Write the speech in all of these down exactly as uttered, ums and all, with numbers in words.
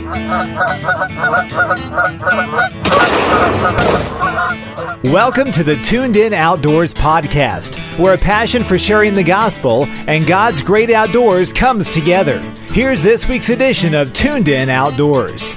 Welcome to the Tuned In Outdoors podcast, where a passion for sharing the gospel and God's great outdoors comes together. Here's this week's edition of Tuned In Outdoors.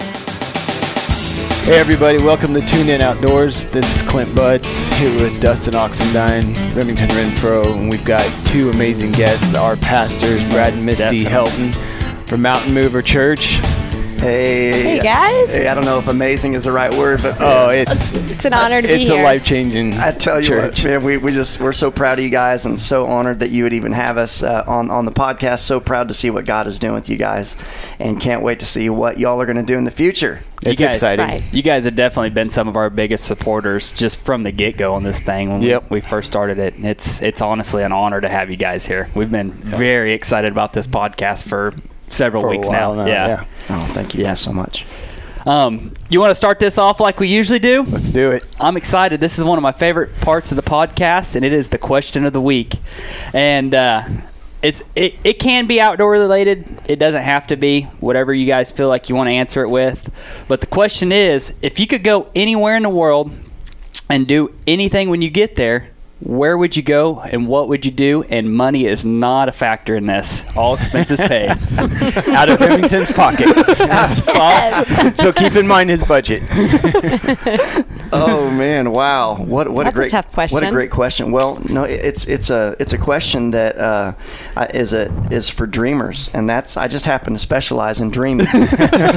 Hey everybody, welcome to Tuned In Outdoors. This is Clint Butts here with Dustin Oxendine, Remington Renfro, and we've got two amazing guests, our pastors, Brad and Misty Helton from Mountain Mover Church. Hey, hey guys. Hey, I don't know if amazing is the right word, but oh, it's it's an honor to it's be here. It's a life-changing I tell you church. what, man, we we just we're so proud of you guys and so honored that you would even have us uh, on on the podcast. So proud to see what God is doing with you guys, and can't wait to see what y'all are going to do in the future. It's you guys, exciting. Right. You guys have definitely been some of our biggest supporters just from the get-go on this thing when yep. we, we first started it. And it's it's honestly an honor to have you guys here. We've been very excited about this podcast for several for weeks now. now. Yeah. yeah. Oh, thank you yeah. guys so much. Um, you want to start this off like we usually do? Let's do it. I'm excited. This is one of my favorite parts of the podcast, and it is the question of the week. And uh, it's it, it can be outdoor related. It doesn't have to be. Whatever you guys feel like you want to answer it with. But the question is, if you could go anywhere in the world and do anything when you get there, where would you go and what would you do? And money is not a factor in this. All expenses paid. Out of Remington's pocket. Yes. So keep in mind his budget. Oh man, wow! What what That's a great a tough question. What a great question. Well, no, it's it's a it's a question that uh, is a is for dreamers, and that's I just happen to specialize in dreaming, and,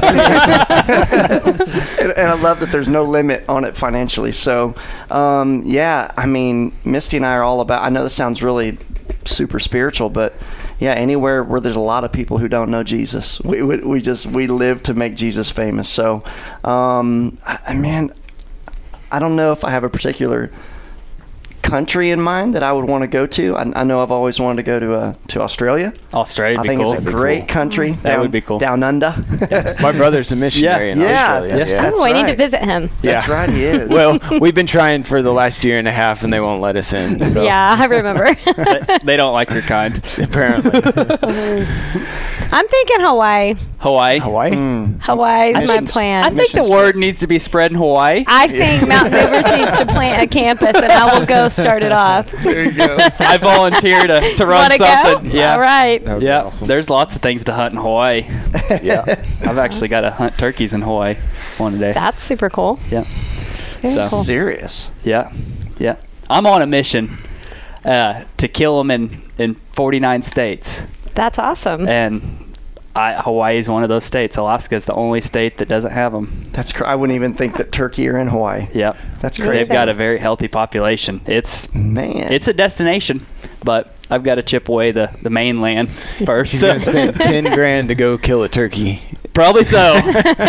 and I love that there's no limit on it financially. So, um, yeah, I mean, Misty and I are all about. I know this sounds really super spiritual, but yeah, anywhere where there's a lot of people who don't know Jesus, we we, we just we live to make Jesus famous. So, um, I, man. I don't know if I have a particular country in mind that I would want to go to. I, I know I've always wanted to go to uh, to Australia. Australia would I think be cool. it's a great cool. country. That down, would be cool. Down under. My brother's a missionary Yeah. in Yeah, Australia. that's- yeah. that's Oh, I need right. to visit him. That's Yeah. right, he is. Well, we've been trying for the last year and a half, and they won't let us in. So. Yeah, I remember. they, they don't like your kind. Apparently. I'm thinking Hawaii. Hawaii. Hawaii? Mm. Hawaii's my Missions. plan. I think the word needs to be spread in Hawaii. I think Mountain Movers needs to plant a campus, and I will go start it off. There you go. I volunteer to, to run Wanna something. go? Yeah. All right. That would be Yeah. awesome. There's lots of things to hunt in Hawaii. Yeah. I've actually got to hunt turkeys in Hawaii one day. That's super cool. Yeah. Very So- cool. Serious. Yeah. Yeah. I'm on a mission uh, to kill them in, in forty-nine states. That's awesome. And I, Hawaii is one of those states. Alaska is the only state that doesn't have them. That's cr- I wouldn't even think that Turkey are in Hawaii. Yep. That's Really? crazy. They've got a very healthy population. It's Man. it's a destination, but I've got to chip away the, the mainland first. He's going to spend ten grand to go kill a turkey. Probably so.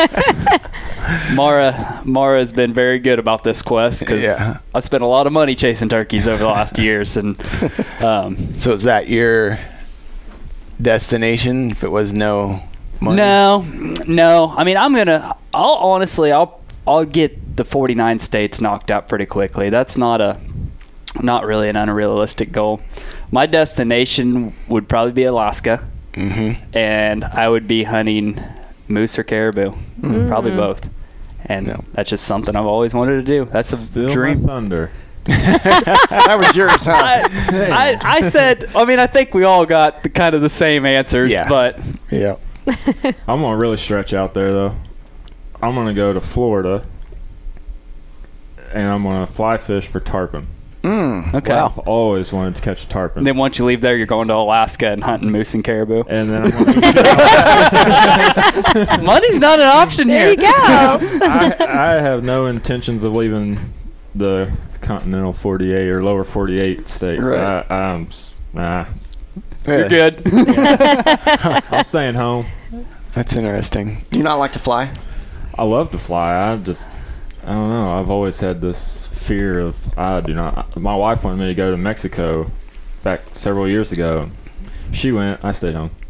Mara Mara has been very good about this quest because Yeah. I've spent a lot of money chasing turkeys over the last years, and um, So is that your destination if it was no money? no, no. I mean, I'm gonna. I'll honestly, I'll I'll get the forty-nine states knocked out pretty quickly. That's not a not really an unrealistic goal. My destination would probably be Alaska, Mm-hmm. and I would be hunting moose or caribou, probably both. And Yeah. that's just something I've always wanted to do. That's a Steal dream. my thunder. That was yours, huh? I, I, I said, I mean, I think we all got the, kind of the same answers, Yeah. but Yeah. I'm going to really stretch out there, though. I'm going to go to Florida, and I'm going to fly fish for tarpon. Mm. okay. I've always wanted to catch a tarpon. And then once you leave there, you're going to Alaska and hunting moose and caribou. and then I'm going to Money's not an option There here. you go. I, I have no intentions of leaving the continental forty-eight or lower forty-eight states. Right. I, I'm, s- nah, You're good. I'm staying home. That's interesting. Do you not like to fly? I love to fly. I just, I don't know. I've always had this fear of, I do not. My wife wanted me to go to Mexico back several years ago. She went. I stayed home.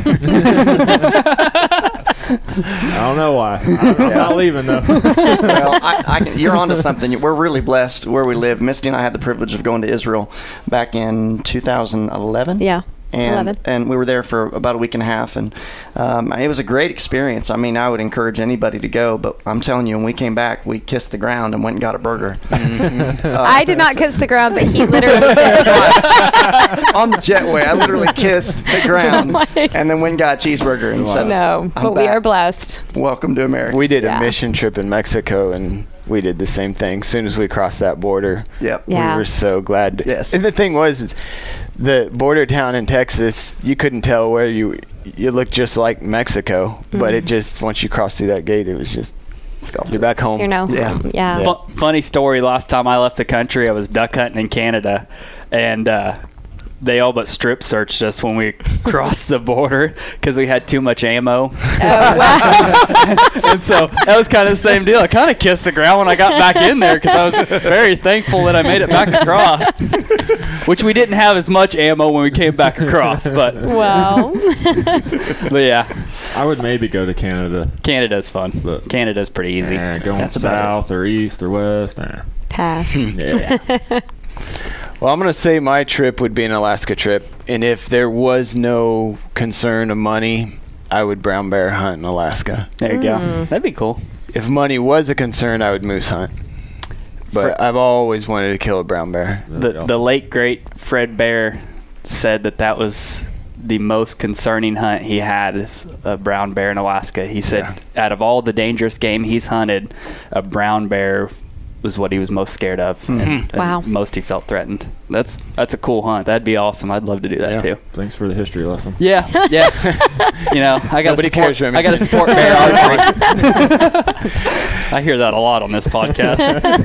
I don't know why. I, I'm not leaving though. Well, I, I can, you're onto something. We're really blessed where we live. Misty and I had the privilege of going to Israel back in two thousand eleven. Yeah. And, eleven. and we were there for about a week and a half, and um, it was a great experience. I mean, I would encourage anybody to go, but I'm telling you, when we came back, we kissed the ground and went and got a burger. uh, I did not kiss the ground, but he literally did. on the jetway. I literally kissed the ground and then went and got a cheeseburger and said, No, I'm but we back. are blessed. Welcome to America. We did Yeah. a mission trip in Mexico, and we did the same thing. As soon as we crossed that border, Yep. Yeah. we were so glad. Yes. And the thing was, is the border town in Texas, you couldn't tell where you you looked just like Mexico, but it just once you crossed through that gate, it was just you're back home. You know? Yeah. Yeah. Fu- funny story. Last time I left the country, I was duck hunting in Canada, and uh, they all but strip searched us when we crossed the border because we had too much ammo. Oh, wow. And so that was kind of the same deal. I kind of kissed the ground when I got back in there because I was very thankful that I made it back across, which we didn't have as much ammo when we came back across. But Wow. but yeah, I would maybe go to Canada. Canada's fun. But- Canada's pretty easy. Eh, going That's about south or east or west. Eh. Pass. Yeah. Well, I'm going to say my trip would be an Alaska trip, and if there was no concern of money, I would brown bear hunt in Alaska. There you go. That'd be cool. If money was a concern, I would moose hunt. But I've always wanted to kill a brown bear. The the late great Fred Bear said that that was the most concerning hunt he had is a brown bear in Alaska. He said Yeah. out of all the dangerous game he's hunted, a brown bear was what he was most scared of, and, and Wow. most he felt threatened. That's that's a cool hunt. That'd be awesome. I'd love to do that Yeah. too. Thanks for the history lesson. Yeah, yeah. You know, I got to Nobody support. cares, Remy. I got to support bear archery. I hear that a lot on this podcast.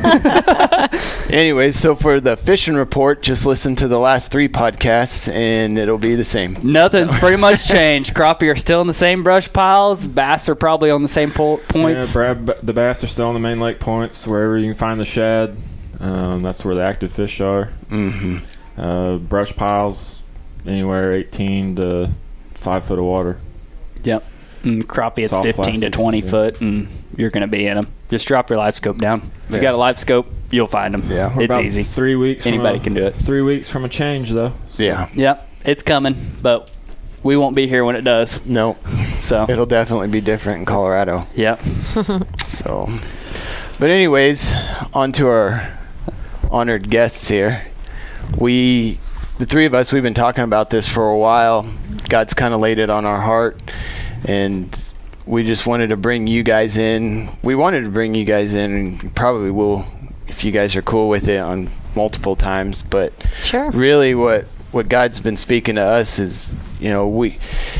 Anyways, so for the fishing report, just listen to the last three podcasts, and it'll be the same. Nothing's pretty much changed. Crappie are still in the same brush piles. Bass are probably on the same po- points. Yeah, Brad, the bass are still on the main lake points, wherever you can find the shad. Um, that's where the active fish are. Mm-hmm. Uh, brush piles, anywhere eighteen to five foot of water. Yep. And crappie, it's Soft fifteen to plastics, twenty yeah. foot, and you're going to be in them. Just drop your live scope down. If Yeah. you got a live scope, you'll find them. Yeah. We're It's about easy. Three weeks. from Anybody a- can do it. Three weeks from a change, though. Yeah. Yep. It's coming, but we won't be here when it does. No, So, it'll definitely be different in Colorado. yep. So, but anyways, on to our honored guests here. We, the three of us, we've been talking about this for a while. God's kind of laid it on our heart, and we just wanted to bring you guys in. We wanted to bring you guys in, and probably will, if you guys are cool with it, on multiple times. But Sure. really, what what God's been speaking to us is, you know, we.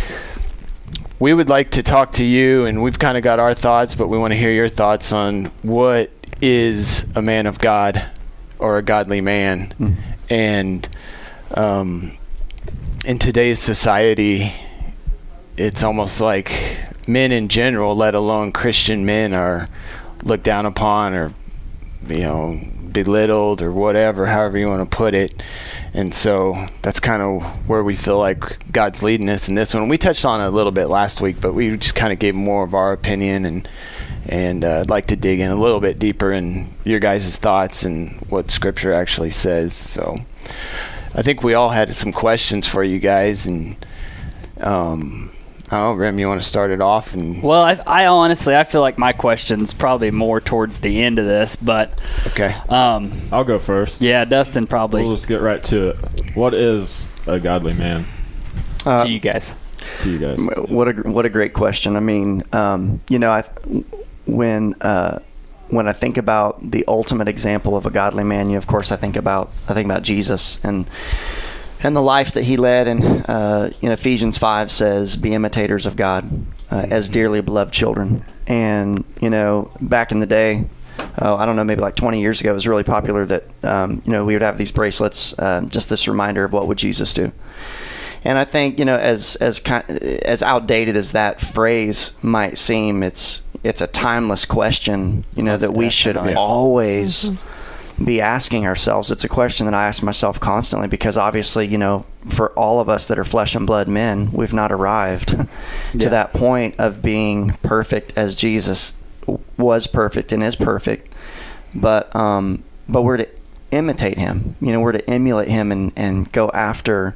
We would like to talk to you, and we've kind of got our thoughts, but we want to hear your thoughts on what is a man of God or a godly man. Mm. And um, in today's society, it's almost like men in general, let alone Christian men, are looked down upon or, you know, belittled or whatever, however you want to put it. And so that's kind of where we feel like God's leading us in this one. We touched on it a little bit last week, but we just kind of gave more of our opinion, and and uh, I'd like to dig in a little bit deeper in your guys' thoughts and what Scripture actually says. So I think we all had some questions for you guys, and um, I don't know, Rem, you want to start it off? And Well, I, I honestly, I feel like my question's probably more towards the end of this, but okay, um, I'll go first. yeah, Dustin probably We'll just get right to it. What is a godly man Uh, to you guys. to you guys? What a what a great question. I mean, um, you know, I, when uh, when I think about the ultimate example of a godly man, you of course I think about I think about Jesus and and the life that he led. And uh, in Ephesians five says, "Be imitators of God uh, as dearly beloved children." And you know, back in the day, oh, I don't know, maybe like twenty years ago, it was really popular that um, you know we would have these bracelets, uh, just this reminder of what would Jesus do. And I think, you know, as as kind, as outdated as that phrase might seem, it's it's a timeless question, you know, Most that we should definitely. always be asking ourselves. It's a question that I ask myself constantly, because obviously, you know, for all of us that are flesh and blood men, we've not arrived to Yeah. that point of being perfect as Jesus was perfect and is perfect. But um, but we're to imitate him. You know, we're to emulate him and, and go after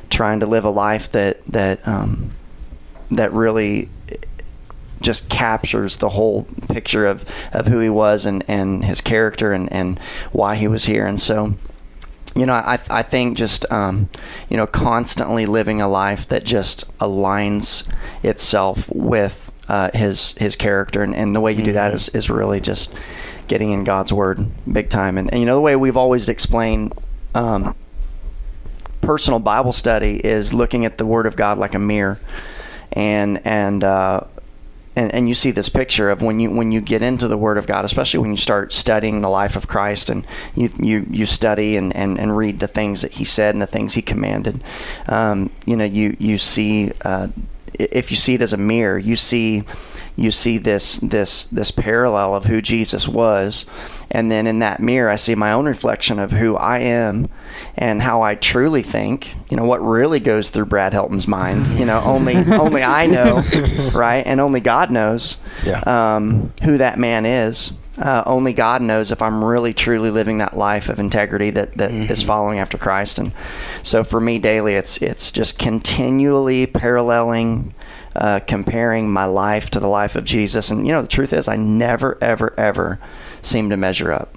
trying to live a life that that um, that really just captures the whole picture of, of who he was and, and his character and, and why he was here. And so, you know, I I think just, um, you know, constantly living a life that just aligns itself with uh, his his character. And, and the way you do that is, is really just getting in God's Word big time. And, and you know, the way we've always explained um, personal Bible study is looking at the Word of God like a mirror. And, and, uh, And, and you see this picture of when you when you get into the Word of God, especially when you start studying the life of Christ, and you you, you study and, and, and read the things that he said and the things he commanded. Um, you know, you you see uh, if you see it as a mirror, you see you see this this this parallel of who Jesus was, and then in that mirror, I see my own reflection of who I am and how I truly think. You know, what really goes through Brad Helton's mind. You know, only only I know, right? And only God knows yeah. um, who that man is. Uh, only God knows if I'm really truly living that life of integrity that, that mm-hmm. is following after Christ. And so for me daily, it's it's just continually paralleling, uh, comparing my life to the life of Jesus. And, you know, the truth is I never, ever, ever seem to measure up.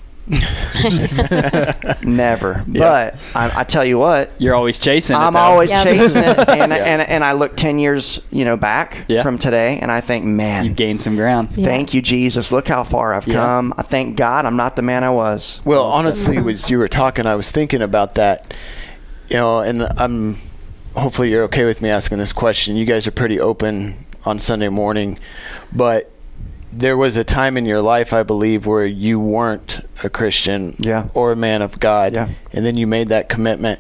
Never. Yeah. But I, I tell you what, you're always chasing it. I'm though. always Yep. chasing it, and, Yeah. and and I look ten years, you know, back Yeah. from today, and I think, man, You've gained some ground. Yeah. thank you, Jesus. Look how far I've Yeah. come. I thank God I'm not the man I was. Well, honestly, as you were talking, I was thinking about that, you know, and I'm hopefully you're okay with me asking this question. You guys are pretty open on Sunday morning, but there was a time in your life, I believe, where you weren't a Christian Yeah. or a man of God, Yeah. and then you made that commitment.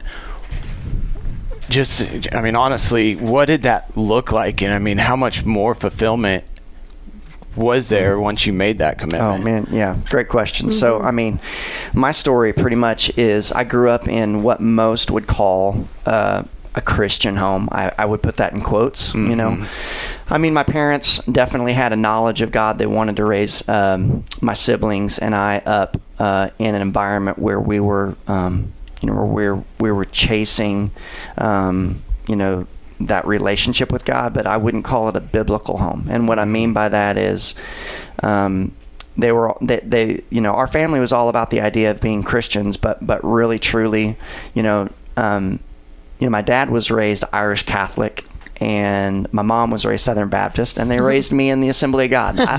Just, I mean, honestly, what did that look like? And I mean, how much more fulfillment was there once you made that commitment? Oh, man. Yeah. Great question. Mm-hmm. So, I mean, my story pretty much is I grew up in what most would call uh, a Christian home. I, I would put that in quotes, mm-hmm. you know. I mean, my parents definitely had a knowledge of God. They wanted to raise um, my siblings and I up uh, in an environment where we were, um, you know, where we we were chasing, um, you know, that relationship with God. But I wouldn't call it a biblical home. And what I mean by that is, um, they were they, they you know, our family was all about the idea of being Christians, but but really truly, you know, um, you know, my dad was raised Irish Catholic. And my mom was raised Southern Baptist, and they raised me in the Assembly of God. I, I,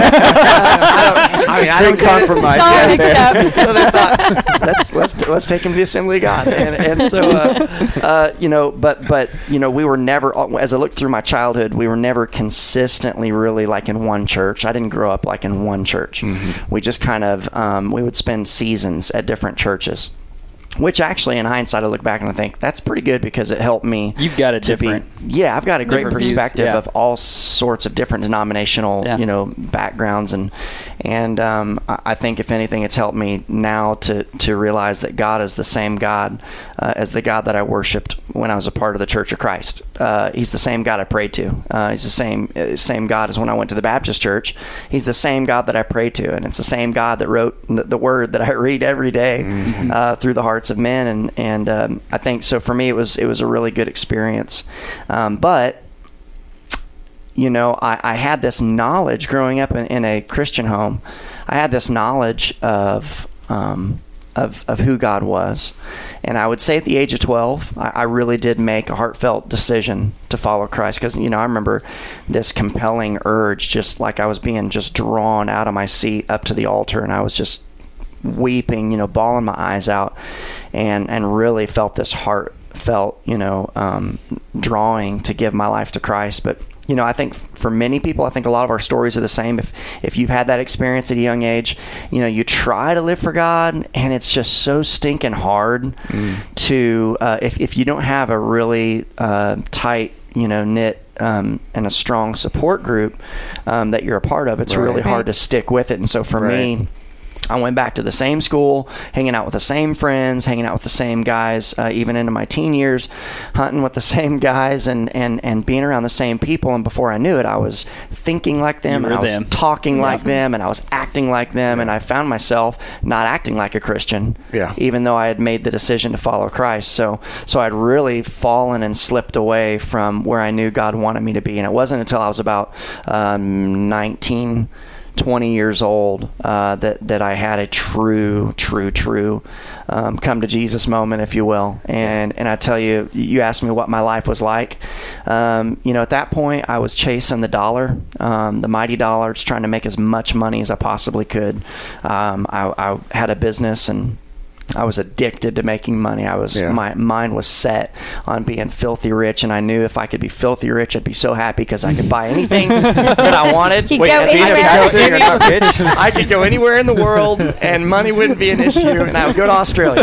I, don't, I mean, I don't compromise yet there. So they thought, let's let's let's take him to the Assembly of God. And and so, uh, uh, you know, but but you know, we were never. As I looked through my childhood, we were never consistently really like in one church. I didn't grow up like in one church. Mm-hmm. We just kind of um, we would spend seasons at different churches. Which actually, in hindsight, I look back and I think that's pretty good because it helped me. You've got a to different, be, yeah, I've got a great different views, perspective yeah. of all sorts of different denominational, Yeah. you know, backgrounds, and and um, I I think if anything, it's helped me now to to realize that God is the same God uh, as the God that I worshipped when I was a part of the Church of Christ. Uh, he's the same God I prayed to. Uh, he's the same uh, same God as when I went to the Baptist church. He's the same God that I pray to, and it's the same God that wrote the, the Word that I read every day mm-hmm. uh, through the hearts of men. And And um, I think so. For me, it was it was a really good experience. Um, but you know, I, I had this knowledge growing up in, in a Christian home. I had this knowledge of um, of of who God was, and I would say at the age of twelve, I, I really did make a heartfelt decision to follow Christ. Because you know, I remember this compelling urge, just like I was being just drawn out of my seat up to the altar, and I was just weeping, you know, bawling my eyes out, and and really felt this heartfelt, you know, um, drawing to give my life to Christ. But you know, I think for many people, I think a lot of our stories are the same. If if you've had that experience at a young age, you know, you try to live for God, and it's just so stinking hard mm. to uh, if if you don't have a really uh, tight, you know, knit um, and a strong support group um, that you're a part of, it's right. really hard to stick with it. And so for right. me. I went back to the same school, hanging out with the same friends, hanging out with the same guys, uh, even into my teen years, hunting with the same guys and, and, and being around the same people. And before I knew it, I was thinking like them, You and I were was them. talking Yeah. like them, and I was acting like them. And I found myself not acting like a Christian, Yeah. even though I had made the decision to follow Christ. So, so I'd really fallen and slipped away from where I knew God wanted me to be. And it wasn't until I was about um, nineteen, twenty years old uh, that that I had a true, true, true um, come to Jesus moment, if you will. And and I tell you, you asked me what my life was like. Um, you know, at that point, I was chasing the dollar, um, the mighty dollar, just trying to make as much money as I possibly could. Um, I, I had a business and I was addicted to making money. I was Yeah. my mind was set on being filthy rich, and I knew if I could be filthy rich, I'd be so happy because I could buy anything that I wanted. You Wait, go being a anywhere. pastor, you're not rich. I could go anywhere in the world, and money wouldn't be an issue, and I would go to Australia.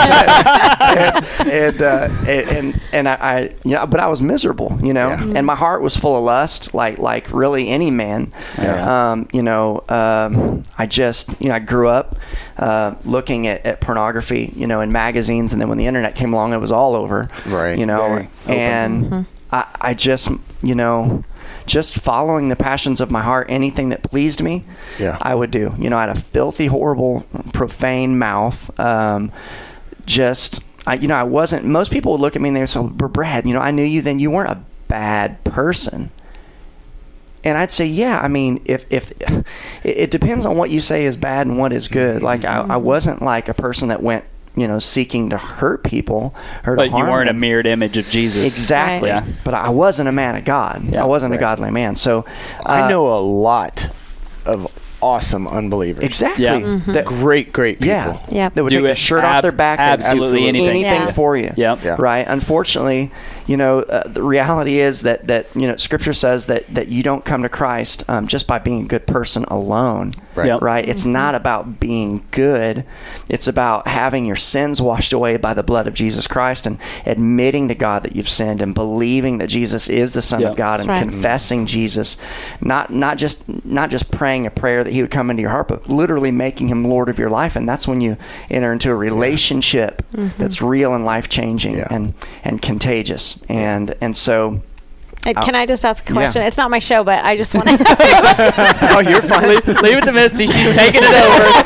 and and, uh, and and and I, I, you know, but I was miserable, you know, Yeah. and my heart was full of lust, like like really any man. Yeah. Um, you know, um, I just, you know, I grew up uh, looking at, at pornography, you know, in magazines, and then when the internet came along, it was all over. Right. You know, Very open. and I, I just, you know, just following the passions of my heart, anything that pleased me, Yeah. I would do. You know, I had a filthy, horrible, profane mouth. Um, just, I, you know, I wasn't. Most people would look at me and they would say, "Well, Brad, you know, I knew you then. You weren't a bad person." And I'd say, yeah, I mean, if if it, it depends on what you say is bad and what is good. Like I, I wasn't like a person that went, you know, seeking to hurt people or to But you harm weren't a them. mirrored image of Jesus. Exactly. Right. But I wasn't a man of God. Yeah, I wasn't right. a godly man. So uh, I know a lot of awesome unbelievers. exactly. Yeah. That, Great, great people. yeah. Yeah. That would Do take the it shirt ab- off their back and absolutely anything. anything Yeah. for you. Yep. Yeah. Right. Unfortunately, you know, uh, the reality is that, that, you know, Scripture says that, that you don't come to Christ um, just by being a good person alone. Right. Yep. Right. It's not about being good. It's about having your sins washed away by the blood of Jesus Christ and admitting to God that you've sinned and believing that Jesus is the Son Yep. of God That's and right. confessing Jesus, not not just not just praying a prayer that He would come into your heart, but literally making Him Lord of your life. And that's when you enter into a relationship that's real and life changing Yeah. and and contagious. And and so. Uh, Can I just ask a question? Yeah. It's not my show, but I just want to. Oh, you're fine. leave, leave it to Misty. She's taking it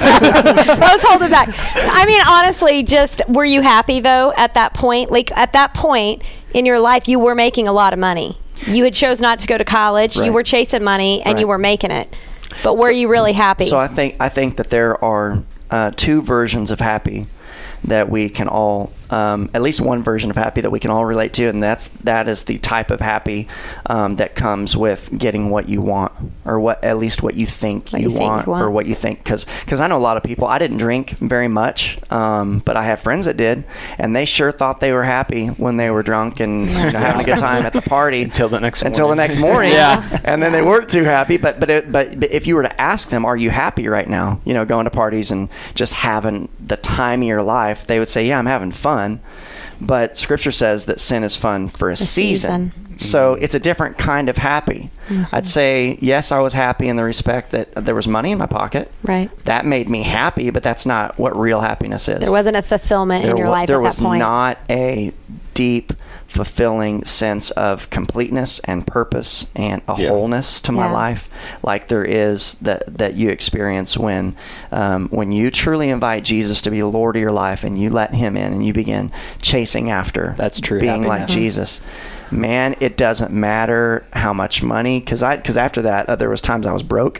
over. I was holding back. I mean, honestly, just were you happy though at that point? Like at that point in your life, you were making a lot of money. You had chose not to go to college. Right. You were chasing money, and Right. you were making it. But were you really happy? So I think I think that there are uh, two versions of happy that we can all, um, at least one version of happy that we can all relate to, and that's that is the type of happy um, that comes with getting what you want, or what at least what you think, What you, you think want, you want. or what you think. Because because I know a lot of people. I didn't drink very much, um, but I have friends that did, and they sure thought they were happy when they were drunk and you know, having a good time at the party Until the next until the morning. next morning. Yeah. And then they weren't too happy. But but, it, but but if you were to ask them, are you happy right now? You know, going to parties and just having the time of your life, they would say, yeah, I'm having fun. But Scripture says that sin is fun for a, season. season. So it's a different kind of happy. I'd say, yes, I was happy in the respect that there was money in my pocket. right. That made me happy, but that's not what real happiness is. There wasn't a fulfillment There in your wa- life there at was that point. not a deep, fulfilling sense of completeness and purpose and a Yeah. wholeness to my Yeah. life, like there is that that you experience when um, when you truly invite Jesus to be Lord of your life and you let Him in and you begin chasing after. That's true Being like happiness. Jesus. Man, it doesn't matter how much money, because I because after that uh, there was times I was broke.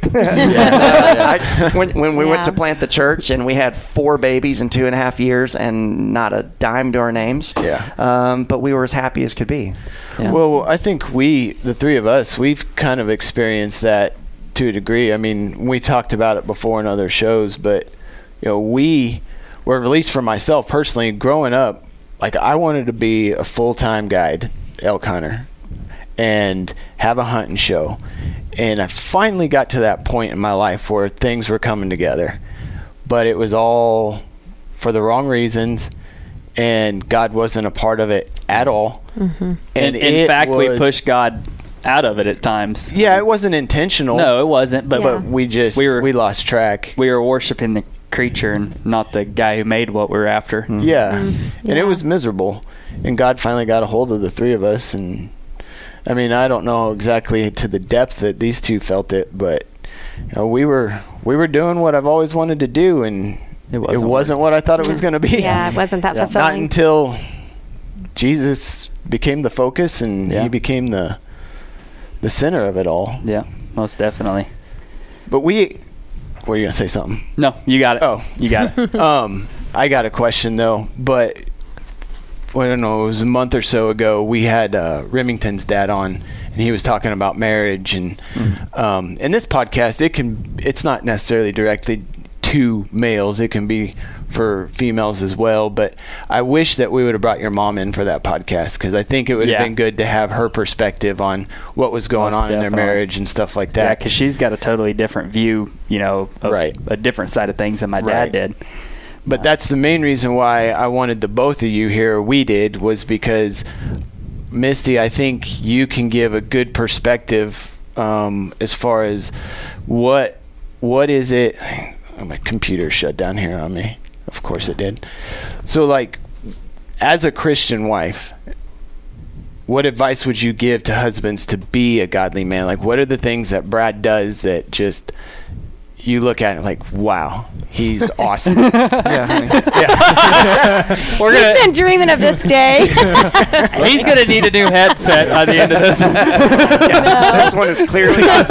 I, when when we went Yeah. to plant the church and we had four babies in two and a half years and not a dime to our names. Yeah. Um, but we were as happy as could be. Yeah. Well, I think we, the three of us, we've kind of experienced that to a degree. I mean, we talked about it before in other shows, but you know, we, or at least for myself personally, growing up, like I wanted to be a full-time guide, elk hunter, and have a hunting show. And I finally got to that point in my life where things were coming together, but it was all for the wrong reasons, and God wasn't a part of it at all. Mm-hmm. And in in it fact, we was- pushed God out of it at times. Yeah, it wasn't intentional. No, it wasn't. But, But we just We were- we lost track. we were worshiping the creature and not the guy who made what we were after. Yeah. And Yeah. it was miserable. And God finally got a hold of the three of us. And I mean, I don't know exactly to the depth that these two felt it, but you know, we were we were doing what I've always wanted to do, and It wasn't, it wasn't what I thought it was going to be. Yeah, it wasn't that Yeah. Not fulfilling. until Jesus became the focus and Yeah. he became the the center of it all. Yeah, most definitely. But we were you going to say something? No, you got it. Oh. You got it. um, I got a question though, but well, I don't know, it was a month or so ago. We had uh, Remington's dad on, and he was talking about marriage, and Mm-hmm. um, in this podcast, it can it's not necessarily directly to males; it can be for females as well. But I wish that we would have brought your mom in for that podcast, because I think it would have Yeah. been good to have her perspective on what was going Most on in their definitely. marriage and stuff like Yeah, that. because she's got a totally different view, you know, of Right. a different side of things than my Right. dad did. But that's the main reason why I wanted the both of you here. We did was because Misty, I think you can give a good perspective um, as far as what what is it. Oh, my computer shut down here on me. Of course it did. So, like, as a Christian wife, what advice would you give to husbands to be a godly man? Like, what are the things that Brad does that just you look at it like, wow, he's awesome. Yeah, honey. We're He's gonna, been dreaming of this day. he's gonna need a new headset by the end of this. This one is clearly not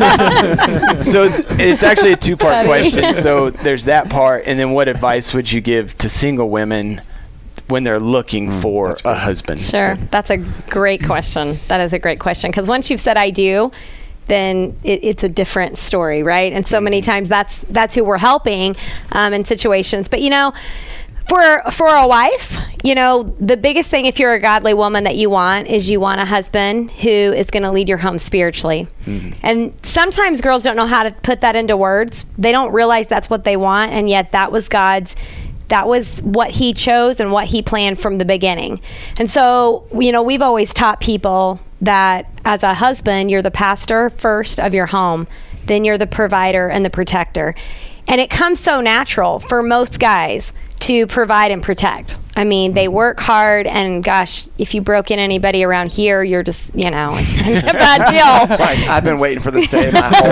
So it's actually a two-part question. So there's that part, and then what advice would you give to single women when they're looking for a husband? Sure. That's a great question. That is a great question. Because once you've said I do, then it, it's a different story, right? And so many times that's that's who we're helping um, in situations. But, you know, for for a wife, you know, the biggest thing if you're a godly woman that you want is you want a husband who is going to lead your home spiritually. Mm-hmm. And sometimes girls don't know how to put that into words. They don't realize that's what they want, and yet that was God's That was what he chose and what he planned from the beginning. And so, you know, we've always taught people that as a husband, you're the pastor first of your home, then you're the provider and the protector. And it comes so natural for most guys to provide and protect. I mean, they work hard, and gosh, if you broke in anybody around here, you're just, you know, it's a bad deal. It's like, I've been waiting for this day my whole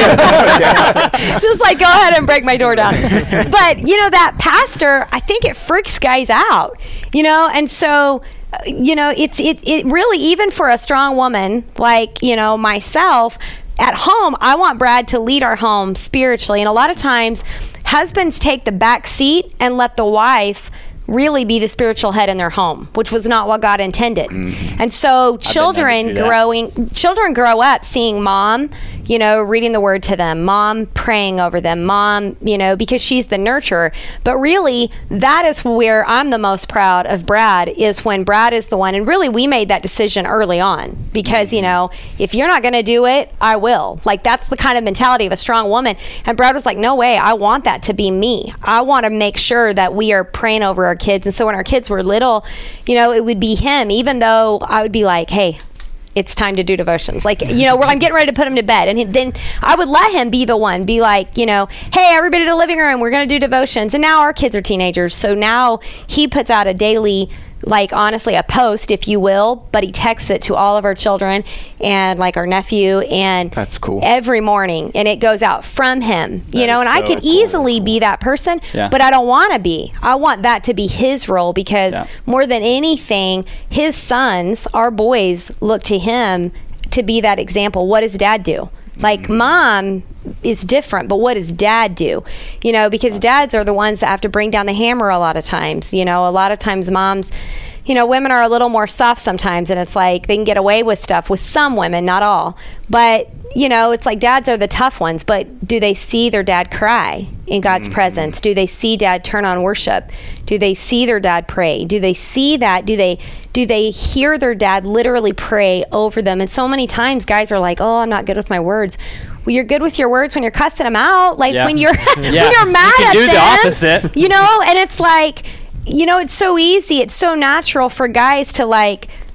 life. Just like, go ahead and break my door down. But, you know, that pastor, I think it freaks guys out, you know, and so, uh, you know, it's it, it really, even for a strong woman like, you know, myself, at home, I want Brad to lead our home spiritually. And a lot of times, husbands take the back seat and let the wife really be the spiritual head in their home, which was not what God intended. Mm-hmm. And so children growing, children grow up seeing mom, you know, reading the word to them, mom praying over them, mom, you know, because she's the nurturer. But really, that is where I'm the most proud of Brad, is when Brad is the one. And really, we made that decision early on because, mm-hmm. you know, if you're not going to do it, I will. Like, that's the kind of mentality of a strong woman. And Brad was like, no way, I want that to be me. I want to make sure that we are praying over our kids. And so when our kids were little, you know, it would be him, even though I would be like, hey, it's time to do devotions. Like, you know, where I'm getting ready to put him to bed. And he, then I would let him be the one, be like, you know, hey, everybody to the living room, we're going to do devotions. And now our kids are teenagers. So now he puts out a daily, like, honestly, a post, if you will, but he texts it to all of our children and like our nephew, and that's cool, every morning, and it goes out from him, you that know, and so I could cool. easily be that person, yeah. but I don't want to be. I want that to be his role, because yeah. more than anything, his sons, our boys, look to him to be that example. What does dad do? Like, mm-hmm. mom is different, but what does dad do? You know, because dads are the ones that have to bring down the hammer a lot of times. You know, a lot of times moms, you know, women are a little more soft sometimes, and it's like they can get away with stuff with some women, not all. But, you know, it's like dads are the tough ones, but do they see their dad cry in God's mm-hmm. presence? Do they see dad turn on worship? Do they see their dad pray? Do they see that? Do they do they hear their dad literally pray over them? And so many times guys are like, oh, I'm not good with my words. Well, you're good with your words when you're cussing them out. Like, yeah. when you're yeah. when you're mad you can at do them. the opposite. You know, and it's like, you know, it's so easy. It's so natural for guys to, like,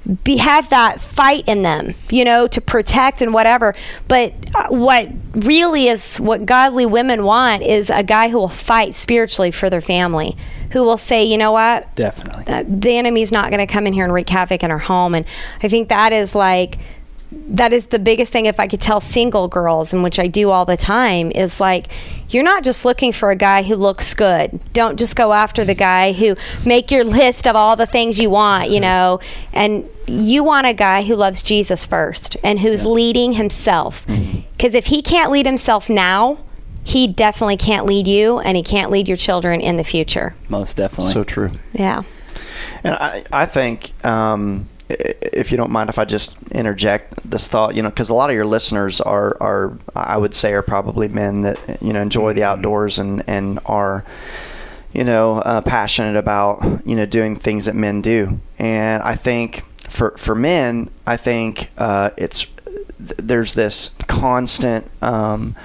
be have that fight in them, you know, to protect and whatever. But uh, what really is what godly women want is a guy who will fight spiritually for their family, who will say, you know what, Definitely. uh, the enemy's not going to come in here and wreak havoc in our home. And I think that is like that is the biggest thing. If I could tell single girls, and which I do all the time, is like, you're not just looking for a guy who looks good. Don't just go after the guy who make your list of all the things you want, you know, and you want a guy who loves Jesus first and who's yeah. leading himself. Because if he can't lead himself now, he definitely can't lead you, and he can't lead your children in the future. Most definitely. So true. Yeah. And I, I think, um, if you don't mind if I just interject this thought, you know, because a lot of your listeners are, are, I would say, are probably men that, you know, enjoy the outdoors and, and are, you know, uh, passionate about, you know, doing things that men do. And I think for, for men, I think uh, it's, there's this constant um,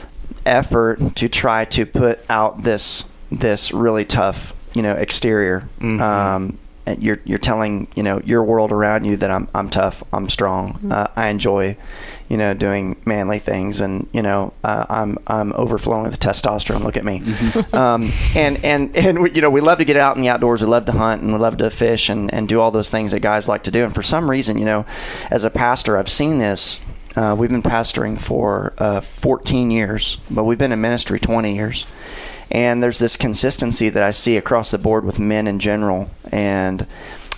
effort to try to put out this, this really tough, you know, exterior. Mm-hmm. Um, You're you're telling, you know, your world around you that I'm I'm tough, I'm strong, mm-hmm. uh, I enjoy, you know, doing manly things, and you know, uh, I'm I'm overflowing with testosterone. Look at me, mm-hmm. um, and and and we, you know, we love to get out in the outdoors. We love to hunt and we love to fish and, and do all those things that guys like to do. And for some reason, you know, as a pastor, I've seen this. Uh, we've been pastoring for uh, fourteen years, but we've been in ministry twenty years. And there's this consistency that I see across the board with men in general, and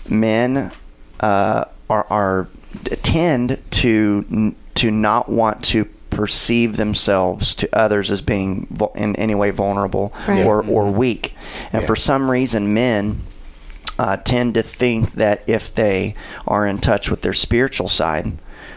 men uh, are, are tend to to not want to perceive themselves to others as being in any way vulnerable right. or or weak, and yeah. for some reason, men uh, tend to think that if they are in touch with their spiritual side.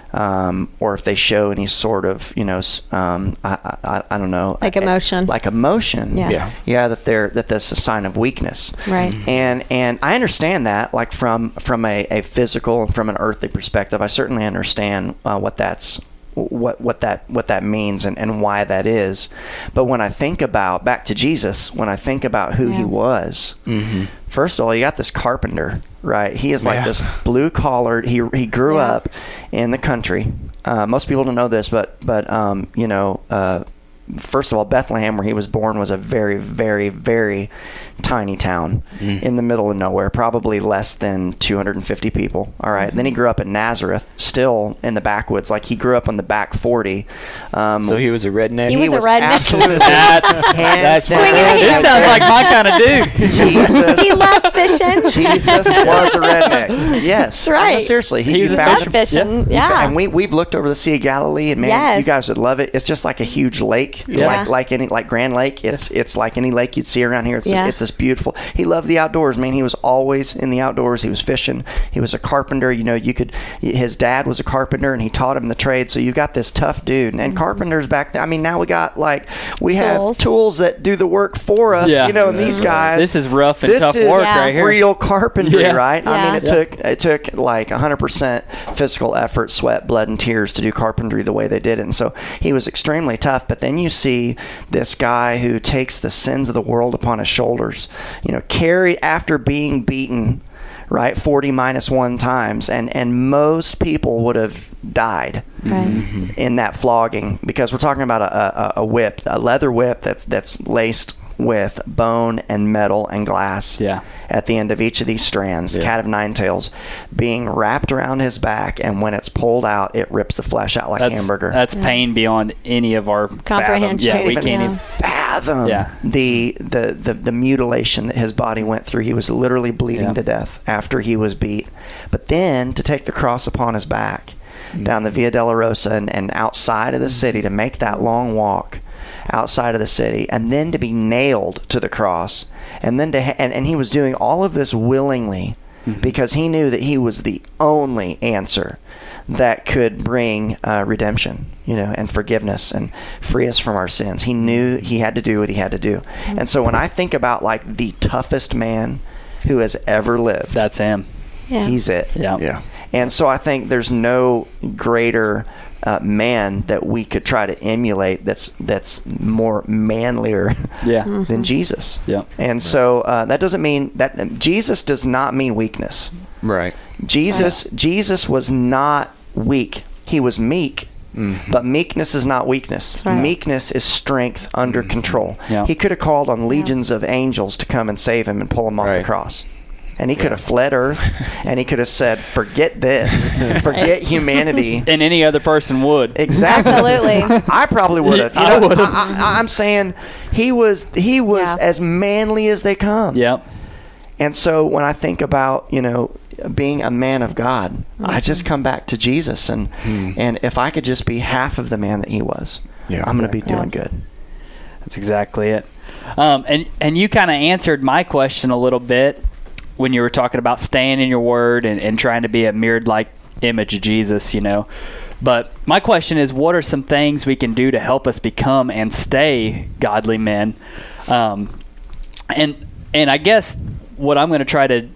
Um, or if they show any sort of, you know, um, I, I, I don't know, like emotion, like emotion, yeah, yeah, yeah that they're that that's a sign of weakness, right? And and I understand that, like from from a, a physical and from an earthly perspective, I certainly understand uh, what that's what what that what that means and, and why that is. But when I think about back to Jesus, when I think about who yeah. he was, mm-hmm. first of all, you got this carpenter. Right, he is like yeah. this blue-collared. He he grew yeah. up in the country. Uh, most people don't know this, but but um, you know, uh, first of all, Bethlehem, where he was born, was a very very very tiny town mm. in the middle of nowhere, probably less than two hundred fifty people. All right. Mm-hmm. Then he grew up in Nazareth, still in the backwoods. Like he grew up on the back forty. Um, so he was a redneck. He, he was, was a redneck. Absolutely. that's that's this sounds like my kind of dude. Jesus. He loved fishing. Jesus was a redneck. Yes. That's right. No, seriously, he, he was he a found loved fishing. Yeah. yeah. And we we've looked over the Sea of Galilee, and man, yes. you guys would love it. It's just like a huge lake, yeah. like like any like Grand Lake. It's it's like any lake you'd see around here. It's yeah. it's this beautiful. He loved the outdoors, man. He was always in the outdoors. He was fishing. He was a carpenter. You know, you could. His dad was a carpenter, and he taught him the trade. So you got this tough dude, and mm-hmm. carpenters back then. I mean, now we got like we tools. have tools that do the work for us. Yeah. You know, and yeah. these guys. This is rough and this tough is work yeah. right here. Real carpentry, Yeah. right? Yeah. I mean, it Yeah. took it took like one hundred percent physical effort, sweat, blood, and tears to do carpentry the way they did it. And so he was extremely tough. But then you see this guy who takes the sins of the world upon his shoulders, you know, carry after being beaten, right, forty minus one times, and and most people would have died Right. mm-hmm. in that flogging, because we're talking about a, a, a whip, a leather whip that's that's laced with bone and metal and glass yeah. at the end of each of these strands, yeah. cat of nine tails, being wrapped around his back, and when it's pulled out, it rips the flesh out like that's, hamburger. That's yeah. pain beyond any of our comprehension. Yeah, can't we even can't yeah. even. fathom Yeah. the, the, the, the mutilation that his body went through. He was literally bleeding Yeah. to death after he was beat. But then to take the cross upon his back mm-hmm. down the Via Dolorosa and, and outside of the city, to make that long walk outside of the city, and then to be nailed to the cross, and then to ha- and, and he was doing all of this willingly mm-hmm. because he knew that he was the only answer that could bring uh, redemption, you know, and forgiveness and free us from our sins. He knew he had to do what he had to do. Mm-hmm. And so when I think about like the toughest man who has ever lived, That's him. Yeah. he's it. Yeah. Yeah. And so I think there's no greater uh, man that we could try to emulate that's that's more manlier Yeah. Mm-hmm. than Jesus. Yeah. And so uh, that doesn't mean that Jesus does not mean weakness. Right. Jesus, Right. Jesus was not weak. He was meek. Mm-hmm. But meekness is not weakness. That's right. Meekness is strength under control. Yeah. He could have called on legions of angels to come and save him and pull him off the Right. cross. And he could have fled Earth, and he could have said, forget this. Forget humanity. And any other person would. Exactly. Absolutely. I probably would have. You I know, would've. I, I, I'm saying he was he was Yeah. as manly as they come. Yep. And so when I think about, you know, being a man of God, Mm-hmm. I just come back to Jesus, and and if I could just be half of the man that he was, Yeah, I'm going to be exactly. doing good. That's exactly it. Um, and and you kind of answered my question a little bit when you were talking about staying in your word and, and trying to be a mirrored like image of Jesus, you know. But my question is, what are some things we can do to help us become and stay godly men? Um, and and I guess what I'm going to try to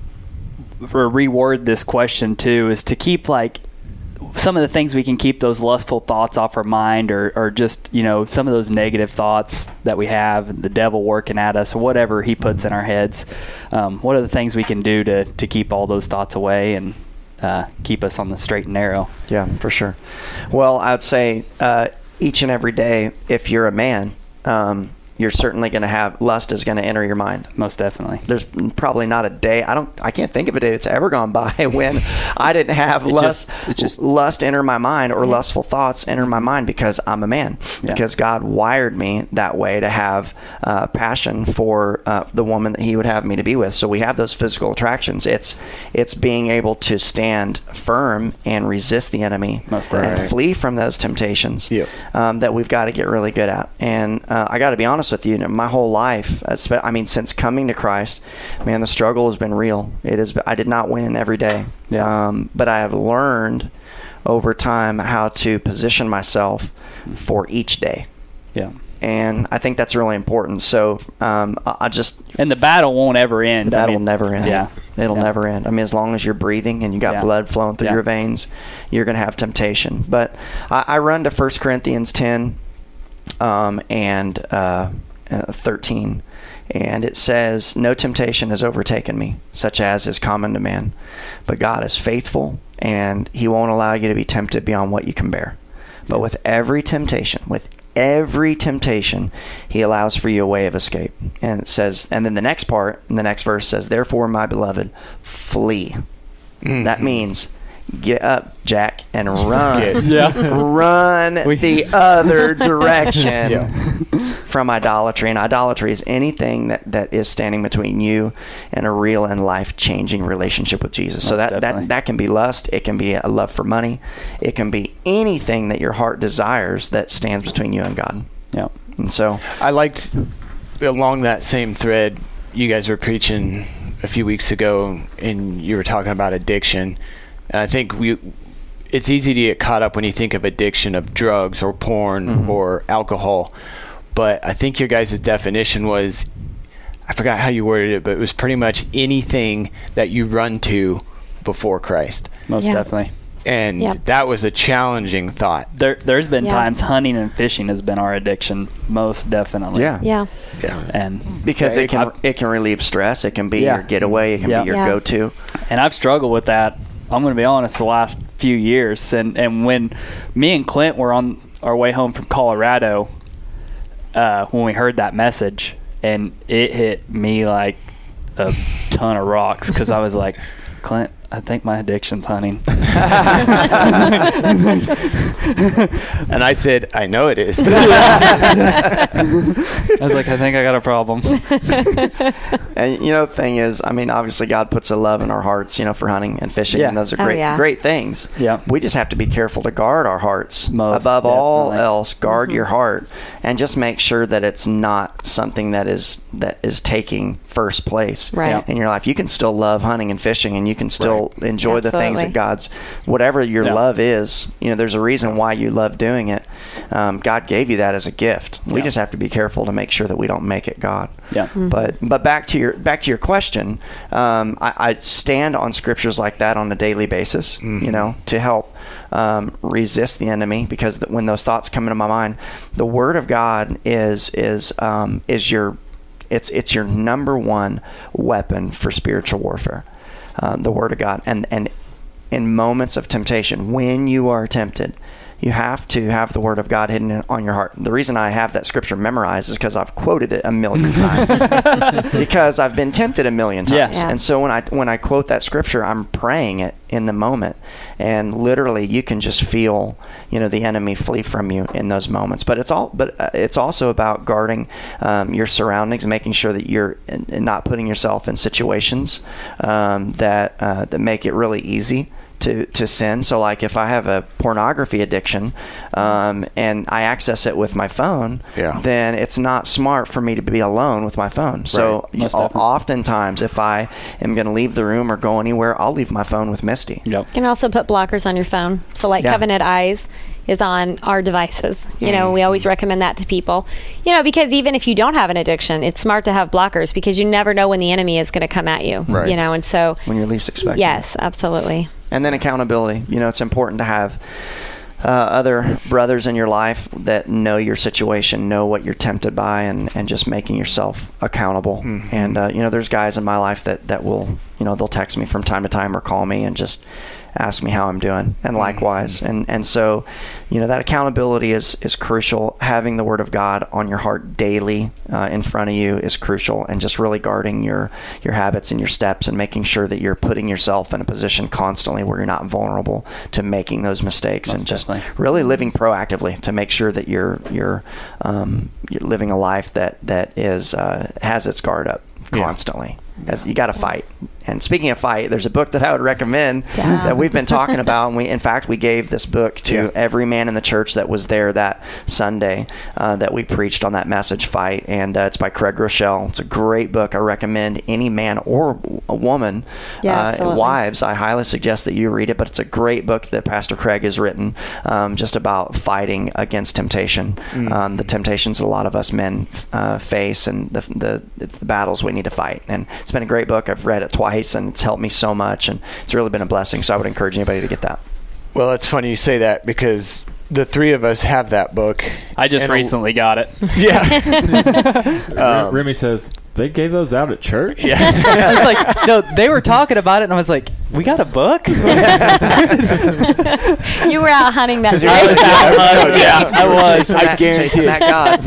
or reword this question too is to keep like some of the things we can keep those lustful thoughts off our mind, or, or just, you know, some of those negative thoughts that we have, the devil working at us, or whatever he puts in our heads. Um, what are the things we can do to, to keep all those thoughts away and uh, keep us on the straight and narrow? Yeah, for sure. Well, I'd say uh, each and every day, if you're a man, um, you're certainly going to have lust is going to enter your mind. Most definitely. There's probably not a day. I don't. I can't think of a day that's ever gone by when I didn't have It lust. just- it just- lust enter my mind, or lustful thoughts enter my mind, because I'm a man. Yeah. Because God wired me that way to have uh, passion for uh, the woman that He would have me to be with. So we have those physical attractions. It's it's being able to stand firm and resist the enemy Most and definitely. flee from those temptations. Yep. Um, that we've got to get really good at. And uh, I got to be honest with you, you know, my whole life, espe- I mean, since coming to Christ, man, the struggle has been real. It is. I did not win every day, Yeah. um, but I have learned over time how to position myself for each day, Yeah. and I think that's really important. So um, I, I just And the battle won't ever end. the I battle mean, will never end. Yeah. It'll Yeah. never end. I mean, as long as you're breathing and you got Yeah. blood flowing through Yeah. your veins, you're going to have temptation. But I, I run to First Corinthians ten um, and uh, uh, thirteen, and it says, "No temptation has overtaken me, such as is common to man. But God is faithful, and He won't allow you to be tempted beyond what you can bear. But with every temptation, with every temptation, He allows for you a way of escape." And it says, and then the next part, in the next verse says, "Therefore, my beloved, flee." Mm-hmm. That means get up, Jack, and run. Yeah. Run We- the other direction Yeah. from idolatry. And idolatry is anything that, that is standing between you and a real and life-changing relationship with Jesus. so Most that, definitely. that that can be lust. It can be a love for money. It can be anything that your heart desires that stands between you and God. Yeah. And so, I liked, along that same thread, you guys were preaching a few weeks ago, and you were talking about addiction. And I think we, it's easy to get caught up when you think of addiction of drugs or porn Mm-hmm. or alcohol. But I think your guys' definition was, I forgot how you worded it, but it was pretty much anything that you run to before Christ. Most Yeah. definitely. And Yep. that was a challenging thought. There, there's been Yeah. times hunting and fishing has been our addiction. Most definitely. yeah. Yeah. Yeah. And Because Yeah, it can I've- it can relieve stress. It can be Yeah. your getaway. It can Yeah. be your Yeah. go-to. and I've struggled with that. I'm going to be honest, the last few years. And, and when me and Clint were on our way home from Colorado, uh, when we heard that message, and it hit me like a ton of rocks, because I was like, Clint, I think my addiction's hunting. And I said, I know it is. I was like, I think I got a problem. And you know, the thing is, I mean, obviously God puts a love in our hearts, you know, for hunting and fishing, Yeah. and those are Oh, great, yeah. great things. Yeah. We just have to be careful to guard our hearts. Most Above all definitely. else, guard Mm-hmm. your heart, and just make sure that it's not something that is that is taking first place Right. Yeah. in your life. You can still love hunting and fishing, and you can still enjoy the things Absolutely. that God's, whatever your Yeah. love is. You know, there's a reason why you love doing it. Um, God gave you that as a gift. We Yeah. just have to be careful to make sure that we don't make it God. Yeah. But but back to your back to your question, um, I, I stand on scriptures like that on a daily basis, you know, to help um, resist the enemy, because th- when those thoughts come into my mind, the Word of God is is um, is your it's it's your number one weapon for spiritual warfare. uh, the Word of God. And, and in moments of temptation, when you are tempted, you have to have the Word of God hidden in, on your heart. The reason I have that scripture memorized is because I've quoted it a million times. Because I've been tempted a million times. Yeah. Yeah. And so when I when I quote that scripture, I'm praying it in the moment. And literally, you can just feel, you know, the enemy flee from you in those moments. But it's all. But uh, it's also about guarding um, your surroundings, making sure that you're in, in not putting yourself in situations um, that uh, that make it really easy to to sin. So like if I have a pornography addiction um, and I access it with my phone, Yeah. then it's not smart for me to be alone with my phone. So Right. Most o- definitely. oftentimes if I am going to leave the room or go anywhere, I'll leave my phone with Misty. Yep. You can also put blockers on your phone. So like Yeah. Covenant Eyes is on our devices. You Mm-hmm. know, we always recommend that to people. You know, because even if you don't have an addiction, it's smart to have blockers because you never know when the enemy is going to come at you. Right. You know, and so When you're least expecting. yes, absolutely. And then accountability. You know, it's important to have uh, other brothers in your life that know your situation, know what you're tempted by, and, and just making yourself accountable. Mm-hmm. And, uh, you know, there's guys in my life that, that will, you know, they'll text me from time to time or call me and just ask me how I'm doing, and likewise. And and so, you know, that accountability is is crucial. Having the Word of God on your heart daily uh, in front of you is crucial, and just really guarding your your habits and your steps, and making sure that you're putting yourself in a position constantly where you're not vulnerable to making those mistakes, Most and just definitely. really living proactively to make sure that you're you're um, you're living a life that that is uh, has its guard up constantly. As you got to fight. And speaking of fight, there's a book that I would recommend Yeah. that we've been talking about. And we, in fact, we gave this book to Yeah. every man in the church that was there that Sunday uh, that we preached on that message, Fight. And uh, it's by Craig Rochelle. It's a great book. I recommend any man or a woman, Yeah, uh, absolutely. wives, I highly suggest that you read it. But it's a great book that Pastor Craig has written um, just about fighting against temptation. Mm. Um, the temptations that a lot of us men uh, face, and the, the, it's the battles we need to fight. And it's been a great book. I've read it twice, and it's helped me so much, and it's really been a blessing. So I would encourage anybody to get that. Well, it's funny you say that because the three of us have that book. I just And a- recently got it. Yeah. Um, Remy says they gave those out at church. yeah. I was like, no, they were talking about it, and I was like, we got a book? You were out hunting that I was day. out hunting. Yeah, I was. Chasing I that- guarantee chasing it. that God.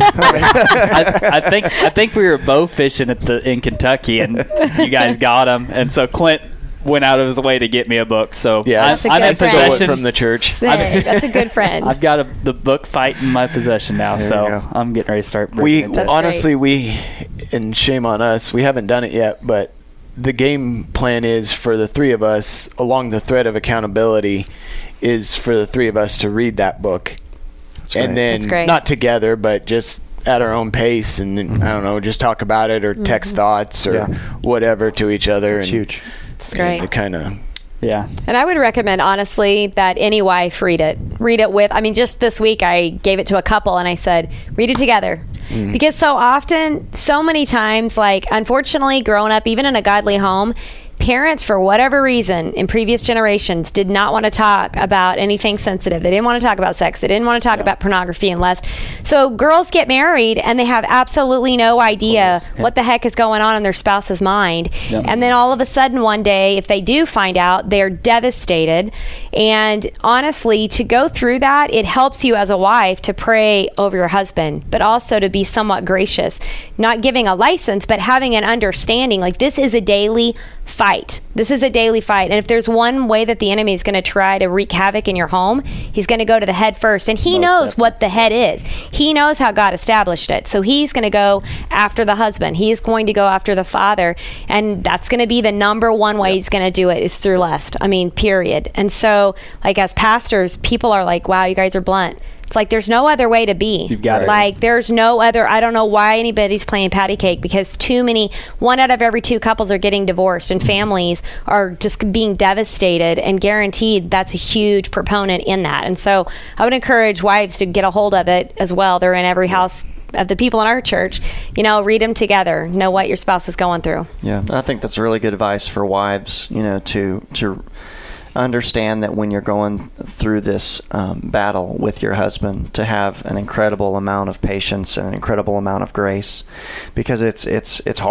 I, I think I think we were bow fishing at the in Kentucky, and you guys got them, and so Clint went out of his way to get me a book. So Yeah, I'm, That's a I'm good in friend. Stole it possession. from the church. Hey, that's a good friend. I've got a, the book Fight in my possession now, There so you go. I'm getting ready to start. We breaking it That's down. honestly, we, and shame on us, we haven't done it yet, but the game plan is for the three of us, along the thread of accountability, is for the three of us to read that book. That's And great. then, That's great. not together, but just at our own pace, and then, I don't know, just talk about it or text thoughts or Yeah. whatever to each other. It's and, huge. It's great. And kind of, Yeah. And I would recommend, honestly, that any wife read it. Read it with, I mean, just this week I gave it to a couple and I said, read it together. Because so often, so many times, like, unfortunately, growing up, even in a godly home, parents, for whatever reason, in previous generations, did not want to talk about anything sensitive. They didn't want to talk about sex. They didn't want to talk about pornography and lust. So girls get married and they have absolutely no idea what the heck is going on in their spouse's mind. Yep. And then all of a sudden, one day, if they do find out, they're devastated. And honestly, to go through that, it helps you as a wife to pray over your husband, but also to be somewhat gracious, not giving a license, but having an understanding. Like, this is a daily fight. This is a daily fight. And if there's one way that the enemy is going to try to wreak havoc in your home, he's going to go to the head first. And he Most knows definitely. what the head is. He knows how God established it. So he's going to go after the husband. He's going to go after the father. And that's going to be the number one way he's going to do it, is through lust. I mean, period. And so, like, as pastors, people are like, wow, you guys are blunt. It's like, there's no other way to be. You've got it. Like, there's no other, I don't know why anybody's playing patty cake, because too many, one out of every two couples are getting divorced, and families are just being devastated, and guaranteed that's a huge proponent in that. And so I would encourage wives to get a hold of it as well. They're in every house of the people in our church. You know, read them together. Know what your spouse is going through. Yeah, and I think that's really good advice for wives, you know, to to understand that when you're going through this um, battle with your husband, to have an incredible amount of patience and an incredible amount of grace, because it's it's it's hard.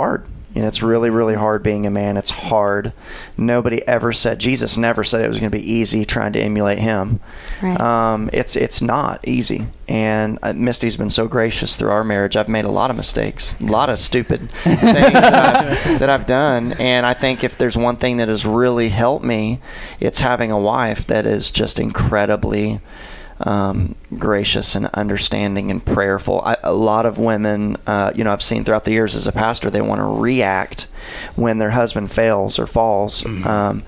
You know, it's really, really hard being a man. It's hard. Nobody ever said, Jesus never said it was going to be easy trying to emulate him. Right. Um, it's it's not easy. And uh, Misty's been so gracious through our marriage. I've made a lot of mistakes, a lot of stupid things that, I've, that I've done. And I think if there's one thing that has really helped me, it's having a wife that is just incredibly Um, gracious and understanding and prayerful. I, a lot of women, uh, you know, I've seen throughout the years as a pastor, they want to react when their husband fails or falls. Mm-hmm. Um,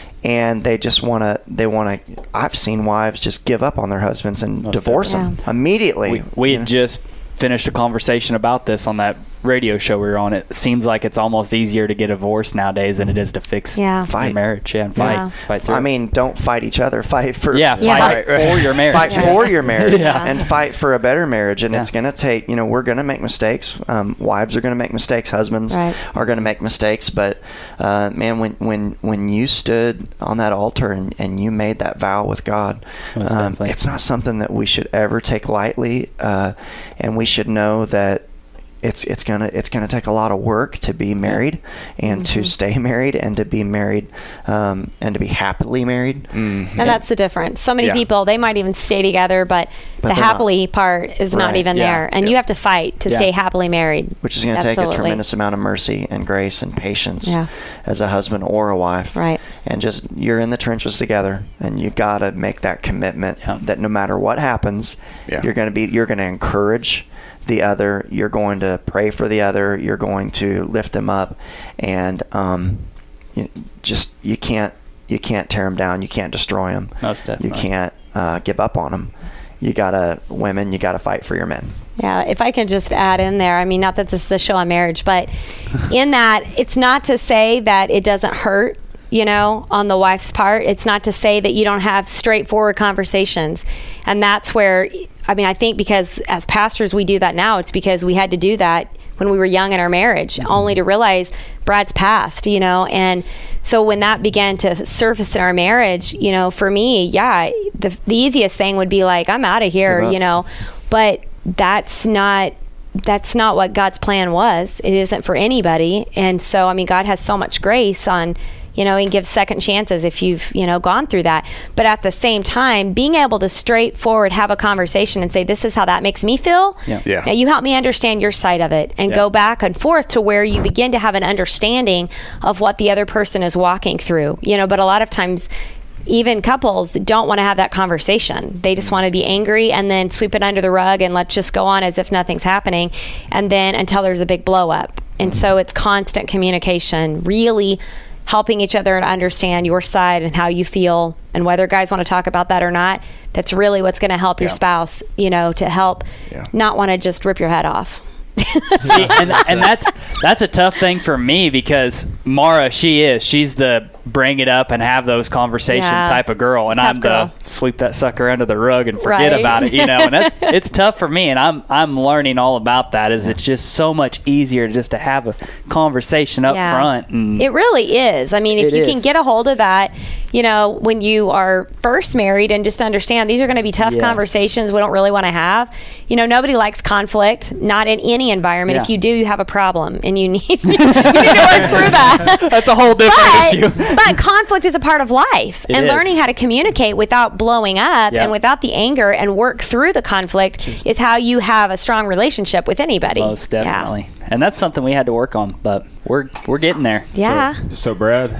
and they just want to, they want to, I've seen wives just give up on their husbands and Most divorce definitely. them immediately. We, we had just finished a conversation about this on that radio show we were on. It seems like it's almost easier to get divorced nowadays than it is to fix Yeah. your Fight. marriage. Yeah, and fight. Yeah. Fight through I it. mean, don't fight each other. Fight for yeah, Yeah. fight for your marriage. Fight for your marriage Yeah. and fight for a better marriage. And Yeah. it's going to take, you know, we're going to make mistakes. Um, wives are going to make mistakes. Husbands Right. are going to make mistakes. But, uh, man, when, when, when you stood on that altar and, and you made that vow with God, Most um, definitely. it's not something that we should ever take lightly. Uh, and we should know that it's it's gonna it's gonna take a lot of work to be married and Mm-hmm. to stay married and to be married um, and to be happily married. Mm-hmm. And that's the difference. So many Yeah. people, they might even stay together, but, But the they're happily part is not Right. even Yeah. there. And Yeah. you have to fight to Yeah. stay happily married. Which is going to take a Absolutely. tremendous amount of mercy and grace and patience Yeah. as a husband or a wife. Right. And just you're in the trenches together, and you got to make that commitment Yeah. that no matter what happens, Yeah. you're going to be you're going to encourage the other, you're going to pray for the other, you're going to lift them up, and um, you, just you can't you can't tear them down, you can't destroy them, Most you definitely. can't uh, give up on them. You gotta women, you gotta fight for your men. Yeah, if I can just add in there, I mean, not that this is a show on marriage, but in that, it's not to say that it doesn't hurt, you know, on the wife's part. It's not to say that you don't have straightforward conversations. And that's where, I mean, I think because as pastors we do that now, it's because we had to do that when we were young in our marriage, only to realize Brad's passed, you know. And so when that began to surface in our marriage, you know, for me, yeah, the, the easiest thing would be like, I'm out of here, you know. But that's not that's not what God's plan was. It isn't for anybody. And so, I mean, God has so much grace on, you know, and gives second chances if you've, you know, gone through that. But at the same time, being able to straightforward have a conversation and say, this is how that makes me feel. Yeah. Yeah. Now you help me understand your side of it, and Yeah. go back and forth to where you begin to have an understanding of what the other person is walking through, you know. But a lot of times, even couples don't want to have that conversation. They just want to be angry and then sweep it under the rug and let's just go on as if nothing's happening, and then until there's a big blow up. And so it's constant communication, really helping each other to understand your side and how you feel, and whether guys want to talk about that or not, that's really what's going to help your Yeah. spouse, you know, to help Yeah. not want to just rip your head off. See, and, and that's that's a tough thing for me, because Mara, she is she's the bring it up and have those conversation Yeah. type of girl, and Tough I'm girl. the sweep that sucker under the rug and forget Right. about it, you know. And that's it's tough for me, and I'm I'm learning all about that. Is it's just so much easier just to have a conversation up Yeah. front, and It really is. I mean, if It you can is. get a hold of that, you know, when you are first married, and just understand these are going to be tough Yes. conversations we don't really want to have. You know, nobody likes conflict, not in any environment. Yeah. If you do, you have a problem, and you need, you need to work through that. that's a whole different But, issue. but conflict is a part of life, It and is. learning how to communicate without blowing up Yeah. and without the anger and work through the conflict is how you have a strong relationship with anybody. Most Yeah. definitely, and that's something we had to work on, but we're we're getting there. Yeah. So, so Brad,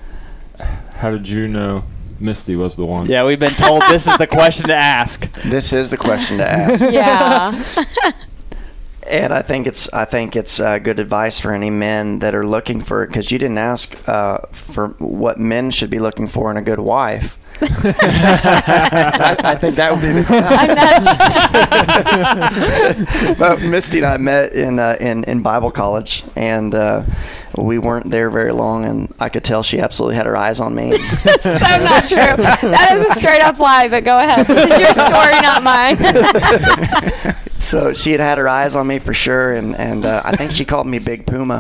how did you know Misty was the one? Yeah, we've been told this is the question to ask. This is the question to ask. Yeah. And I think it's I think it's uh, good advice for any men that are looking for it, because you didn't ask uh, for what men should be looking for in a good wife. I, I think that would be. The I'm not But Misty and I met in uh, in in Bible college, and uh, we weren't there very long, and I could tell she absolutely had her eyes on me. So not true. That is a straight up lie, but go ahead. This is your story, not mine. So she had had her eyes on me for sure, and and uh, I think she called me Big Puma.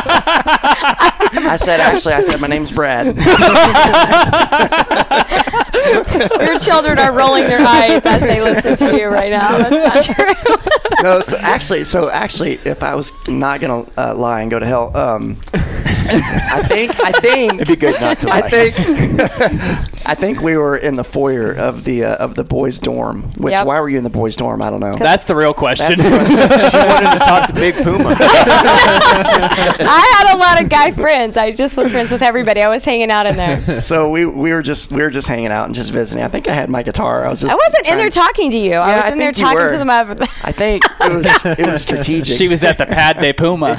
I said, actually, I said my name's Brad. Your children are rolling their eyes as they listen to you right now. That's not true. No, so actually, so actually, if I was not gonna uh, lie and go to hell, um, I think, I think It'd be good not to lie. I think, I think we were in the foyer of the uh, of the boys' dorm. Which Yep. why were you in the boys' dorm? I don't know. That's the real question. She wanted to talk to Big Puma. I had a lot of guy friends. I just was friends with everybody. I was hanging out in there. So we we were just we were just hanging out and just visiting. I think I had my guitar. I was just. I wasn't in trying- there talking to you. I Yeah, was I in there think you talking were. to them. Over I think it was it was strategic. She was at the Pad de Puma.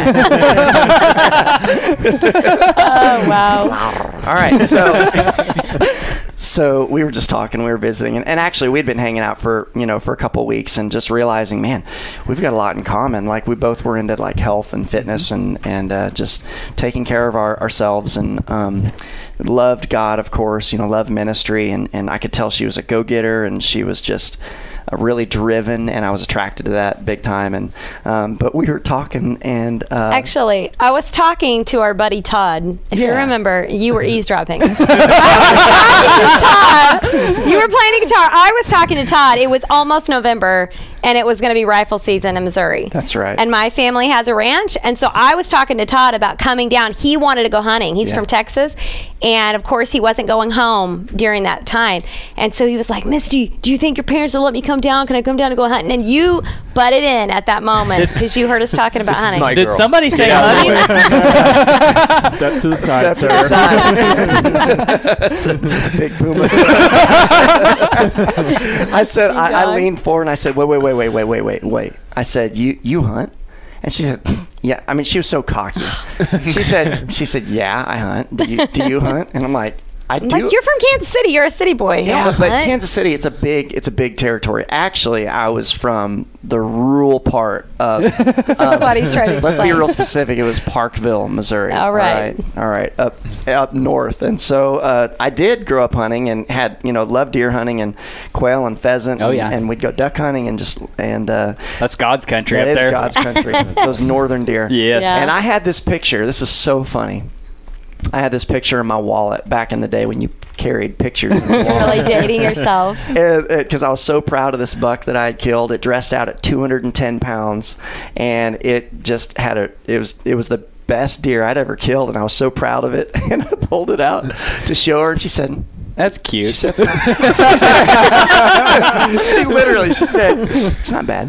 Oh wow. All right, so so we were just talking, we were visiting, and, and actually we'd been hanging out for you know for a couple of weeks, and just realizing, man, we've got a lot in common. Like we both were into like health and fitness, and and uh, just taking care of our, ourselves, and um, loved God, of course, you know, loved ministry, and and I could tell she was a go-getter, and she was just. Uh, really driven, and I was attracted to that big time. And um, but we were talking, and uh, Actually, I was talking to our buddy Todd. If you Yeah. remember, you were eavesdropping. Todd, you were playing a guitar. I was talking to Todd. It was almost November, and it was going to be rifle season in Missouri. That's right. And my family has a ranch, and so I was talking to Todd about coming down. He wanted to go hunting. He's Yeah. from Texas, and of course, he wasn't going home during that time. And so he was like, "Misty, do you think your parents will let me come down? Can I come down to go hunting?" And you butted in at that moment because you heard us talking about hunting. my Did girl. somebody say Get out of the hunting? Step to the side, Step to the sir. side. Big Pumas. I said, I, I leaned forward and I said, wait, wait, wait, wait, wait, wait, wait, wait. I said, you you hunt? And she said, yeah. I mean, she was so cocky. She said, she said, yeah, I hunt. Do you, do you hunt? And I'm like, I do. Like, you're from Kansas City. You're a city boy. You Yeah, don't but hunt. Kansas City, it's a big, it's a big territory. Actually, I was from the rural part of. That's what he's trying to Let's be explain. real specific. It was Parkville, Missouri. All right. all right, all right, up up north. And so uh, I did grow up hunting and had you know loved deer hunting and quail and pheasant. Oh, and, yeah. and we'd go duck hunting and just and uh, That's God's country that up is there. God's country. Those northern deer. Yes. Yeah. And I had this picture. This is so funny. I had this picture in my wallet back in the day when you carried pictures in your You're wallet. really dating yourself. Because I was so proud of this buck that I had killed. It dressed out at two hundred ten pounds, and it just had a. It was it was the best deer I'd ever killed, and I was so proud of it. And I pulled it out to show her, and she said, That's "She cute. said, it's not, she, said she literally, she said, it's not bad."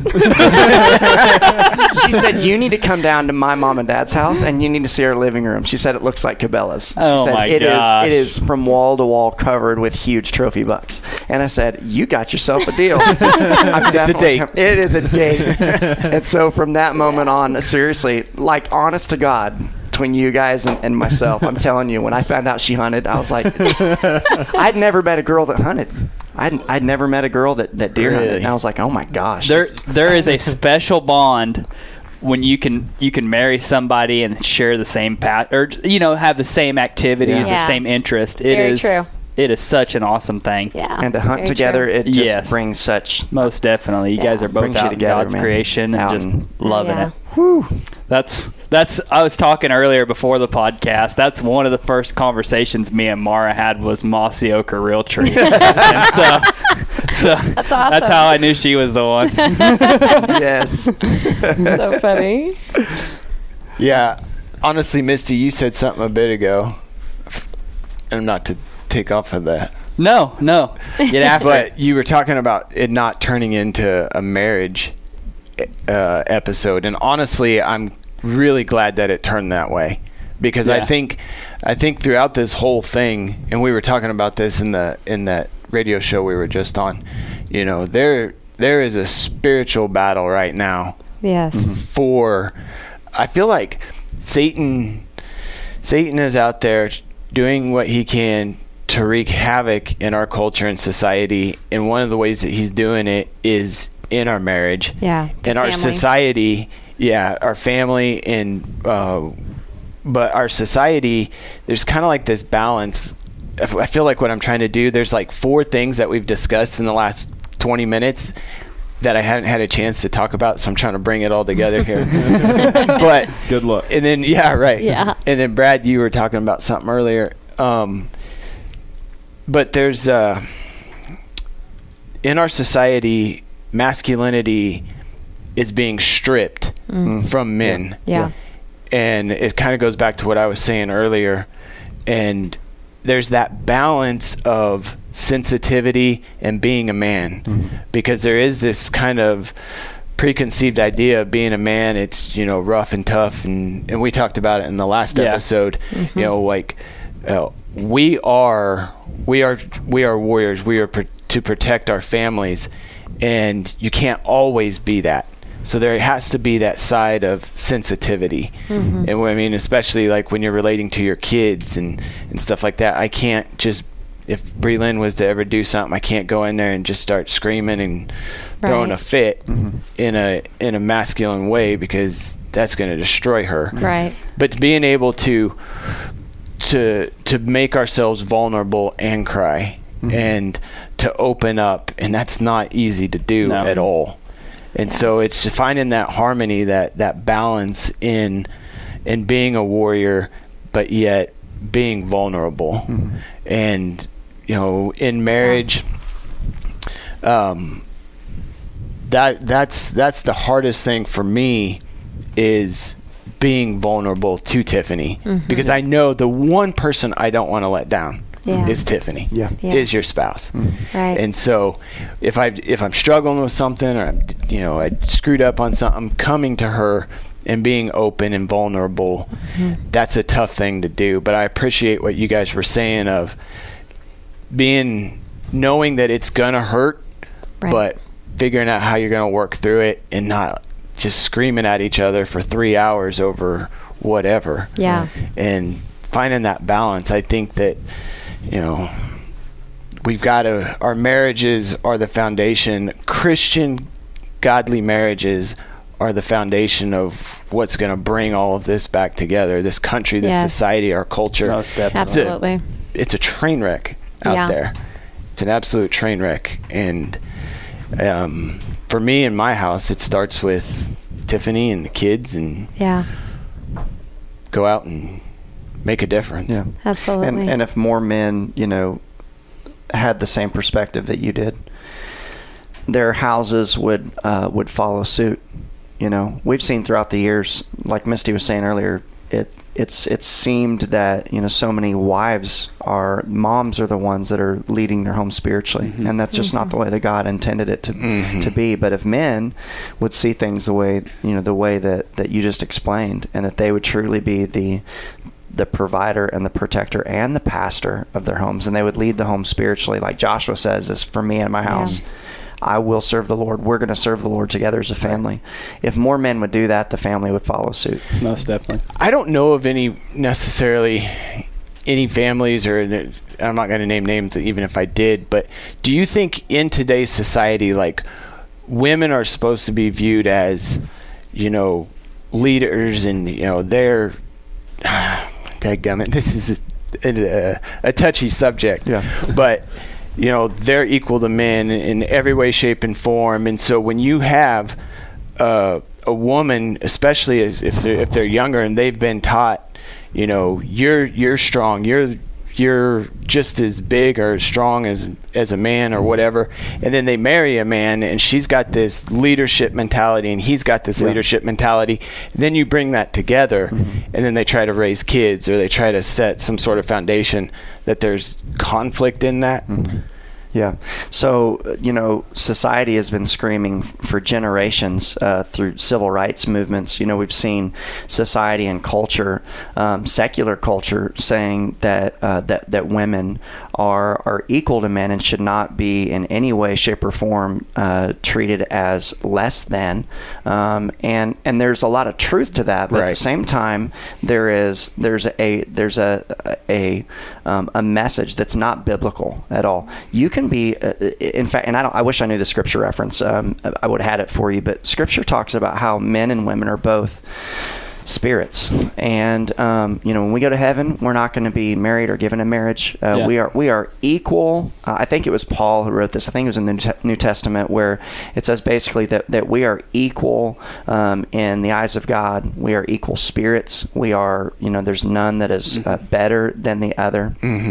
She said, "You need to come down to my mom and dad's house, and you need to see our living room." She said, "It looks like Cabela's." She Oh, said, my "It is- gosh. It is from wall to wall covered with huge trophy bucks." And I said, "You got yourself a deal." I'm It's a definitely- date. It is a date. And so from that moment on, seriously, like honest to God, between you guys and, and myself, I'm telling you, when I found out she hunted, I was like, I'd never met a girl that hunted. I'd, I'd never met a girl that, that deer hunted. Really? And I was like, oh my gosh. There, this- there is a special bond when you can you can marry somebody and share the same path, or you know, have the same activities Yeah. or same interest. It Very is true. It is such an awesome thing. Yeah. and to hunt very together, true. it just Yes. brings such. Most definitely, you Yeah. guys are both Brings you out in together, God's man. creation and Out just in- loving Yeah. it. That's that's. I was talking earlier before the podcast. That's one of the first conversations me and Mara had was Mossy Oak or Realtree, and so so That's awesome. that's how I knew she was the one. Yes. So funny. Yeah, honestly, Misty, you said something a bit ago, and not to take off of that, No, no, get after it. but you were talking about it not turning into a marriage uh, episode, and honestly, I'm really glad that it turned that way, because I Yeah. think, I think throughout this whole thing, and we were talking about this in the in that radio show we were just on, you know, there there is a spiritual battle right now Yes. for, I feel like Satan Satan is out there doing what he can to wreak havoc in our culture and society, and one of the ways that he's doing it is in our marriage, Yeah. in our family. society, yeah, our family, and uh, but our society, there's kind of like this balance. I f- I feel like what I'm trying to do, there's like four things that we've discussed in the last twenty minutes that I hadn't had a chance to talk about, so I'm trying to bring it all together here. But Good luck. and then yeah, right. Yeah. And then Brad, you were talking about something earlier. Um, but there's uh, in our society, masculinity is being stripped mm. from men. Yeah. And it kind of goes back to what I was saying earlier. And there's that balance of sensitivity and being a man, mm-hmm. because there is this kind of preconceived idea of being a man. It's, you know, rough and tough. And, and we talked about it in the last yeah. episode, mm-hmm. you know, like uh, we are, we are, we are warriors. We are pr- to protect our families, and you can't always be that. So there has to be that side of sensitivity. Mm-hmm. And I mean, especially like when you're relating to your kids and, and stuff like that, I can't just, if Brie Lynn was to ever do something, I can't go in there and just start screaming and right. throwing a fit mm-hmm. in a in a masculine way, because that's going to destroy her. Right. But being able to to to make ourselves vulnerable and cry mm-hmm. and to open up, and that's not easy to do no. at all. And yeah. so it's finding that harmony, that, that balance in in being a warrior, but yet being vulnerable. Mm-hmm. And, you know, in marriage, um, that that's that's the hardest thing for me, is being vulnerable to Tiffany, mm-hmm. because I know the one person I don't want to let down yeah. is Tiffany. Yeah. yeah. Is your spouse. Mm-hmm. Right. And so if I if I'm struggling with something, or I'm, you know, I screwed up on something, I'm coming to her and being open and vulnerable. Mm-hmm. That's a tough thing to do, but I appreciate what you guys were saying of being knowing that it's gonna hurt, right. but figuring out how you're gonna work through it and not just screaming at each other for three hours over whatever. Yeah. And finding that balance. I think that, you know, we've got to, our marriages are the foundation. Christian, godly marriages are the foundation of what's going to bring all of this back together. This country, this yes. society, our culture. Most definitely. Absolutely. It's a, it's a train wreck out yeah. there. It's an absolute train wreck. And um, for me in my house, it starts with Tiffany and the kids, and yeah. go out and make a difference. Yeah, absolutely. And, and if more men, you know, had the same perspective that you did, their houses would uh, would follow suit. You know, we've seen throughout the years, like Misty was saying earlier, it it's it seemed that, you know, so many wives are moms are the ones that are leading their home spiritually, mm-hmm. and that's just mm-hmm. not the way that God intended it to mm-hmm. to be. But if men would see things the way, you know, the way that that you just explained, and that they would truly be the the provider and the protector and the pastor of their homes, and they would lead the home spiritually, like Joshua says, is for me and my house. Yeah. I will serve the Lord. We're going to serve the Lord together as a family. If more men would do that, the family would follow suit. Most definitely. I don't know of any necessarily any families, or I'm not going to name names even if I did, but do you think in today's society, like, women are supposed to be viewed as, you know, leaders, and, you know, they're dadgummit, this is a, a, a touchy subject, yeah. but you know, they're equal to men in every way, shape, and form. And so when you have uh, a woman, especially as if they're, if they're younger and they've been taught, you know, you're you're strong, you're you're just as big or as strong as as a man or whatever, and then they marry a man and she's got this leadership mentality and he's got this yeah. leadership mentality, and then you bring that together, mm-hmm. and then they try to raise kids, or they try to set some sort of foundation that there's conflict in that. Mm-hmm. Yeah. So, you know, society has been screaming for generations uh, through civil rights movements. You know, we've seen society and culture, um, secular culture, saying that uh, that that women are are equal to men and should not be in any way, shape, or form uh, treated as less than. Um, and and there's a lot of truth to that. But right. at the same time, there is there's a there's a a um, a message that's not biblical at all. You can be, uh, in fact, and I don't. I wish I knew the scripture reference. Um, I would have had it for you. But scripture talks about how men and women are both spirits, and um, you know, when we go to heaven, we're not going to be married or given in marriage. Uh, yeah. We are we are equal. Uh, I think it was Paul who wrote this. I think it was in the New Testament, where it says basically that that we are equal um, in the eyes of God. We are equal spirits. We are, you know, there's none that is uh, better than the other. Mm-hmm.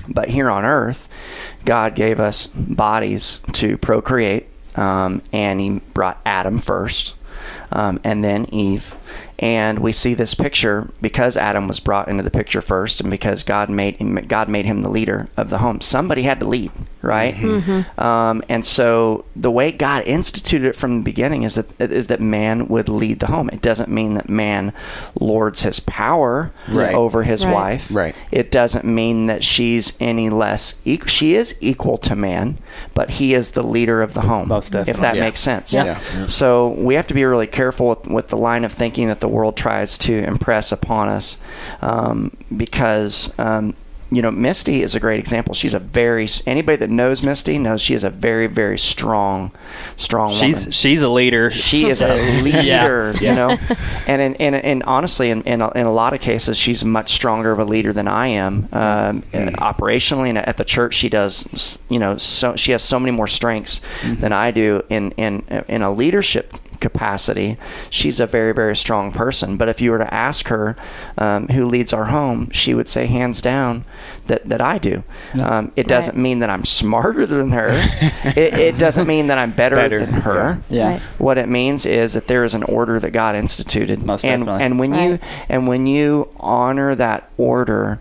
But here on earth, God gave us bodies to procreate, um, and he brought Adam first, um, and then Eve. And we see this picture because Adam was brought into the picture first, and because God made him, God made him the leader of the home. Somebody had to lead, right? Mm-hmm. Um, and so the way God instituted it from the beginning is that is that man would lead the home. It doesn't mean that man lords his power Right. over his Right. wife. Right. It doesn't mean that she's any less. Equal. She is equal to man, but he is the leader of the home. Most definitely. If that Yeah. makes sense. Yeah. Yeah. So we have to be really careful with, with the line of thinking that the world tries to impress upon us, um, because um, you know, Misty is a great example. She's a very anybody that knows Misty knows she is a very very strong, strong She's woman. she's a leader. She is a leader, Yeah. you know, and in, in, in honestly, in, in, a, in a lot of cases, she's much stronger of a leader than I am. Um, Mm-hmm. Operationally, and at the church, she does, you know, so she has so many more strengths Mm-hmm. than I do in in in a leadership capacity. She's a very very strong person. But if you were to ask her um, who leads our home, she would say hands down that that I do. Um, it doesn't Right. mean that I'm smarter than her. it, it doesn't mean that I'm better, Better, than her. Yeah. Right. What it means is that there is an order that God instituted, Most and definitely. and when you Right. and when you honor that order,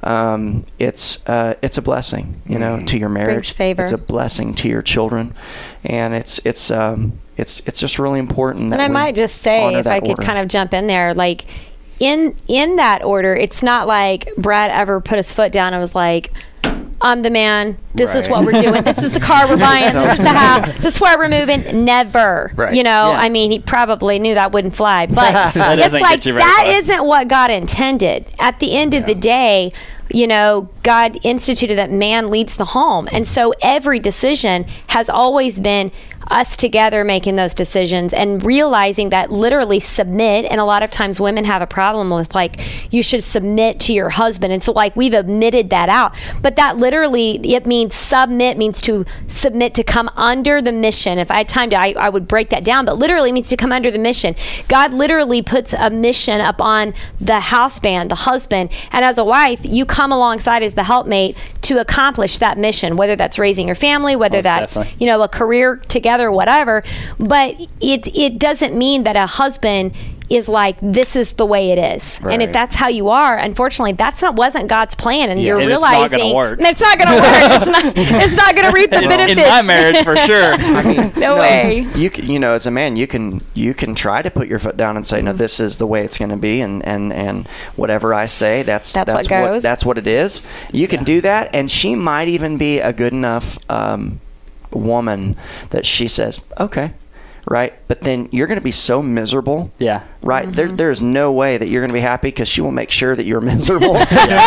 um, it's uh, it's a blessing, you know, to your marriage. favor. It's a blessing to your children, and it's it's um, it's it's just really important. That And I we might just say, honor if that I could order. kind of jump in there, like in in that order, it's not like Brad ever put his foot down and was like, I'm the man. This is Right. what we're doing. This is the car we're buying. This is the house. This is where we're moving. Never. Right. You know, Yeah. I mean, he probably knew that wouldn't fly. But That it's doesn't like, get you very that far. isn't what God intended. At the end of the day, you know, God instituted that man leads the home. And so every decision has always been us together making those decisions and realizing that literally submit. And a lot of times women have a problem with, like, you should submit to your husband. And so, like, we've admitted that out. But that literally, it means submit means to submit, to come under the mission. If I had time to, I, I would break that down. But literally means to come under the mission. God literally puts a mission upon the house band, the husband. And as a wife, you come alongside as the helpmate to accomplish that mission, whether that's raising your family, whether Most that's, definitely. you know, a career together, whatever. But it it doesn't mean that a husband is like, this is the way it is. And if Right. that's how you are, unfortunately, that's not wasn't God's plan. And Yeah. you're And it's not realizing gonna work. it's not going to work. It's not, it's not going to reap the In, benefits. in my marriage, for sure. I mean, No way. You can, you know, as a man, you can you can try to put your foot down and say, Mm-hmm. no, this is the way it's going to be, and, and, and whatever I say, that's That's what goes. that's what it is. You can do that, and she might even be a good enough um, woman that she says, okay, right. But then you're going to be so miserable. Yeah. Right. There, Mm-hmm. there's no way that you're going to be happy because she will make sure that you're miserable,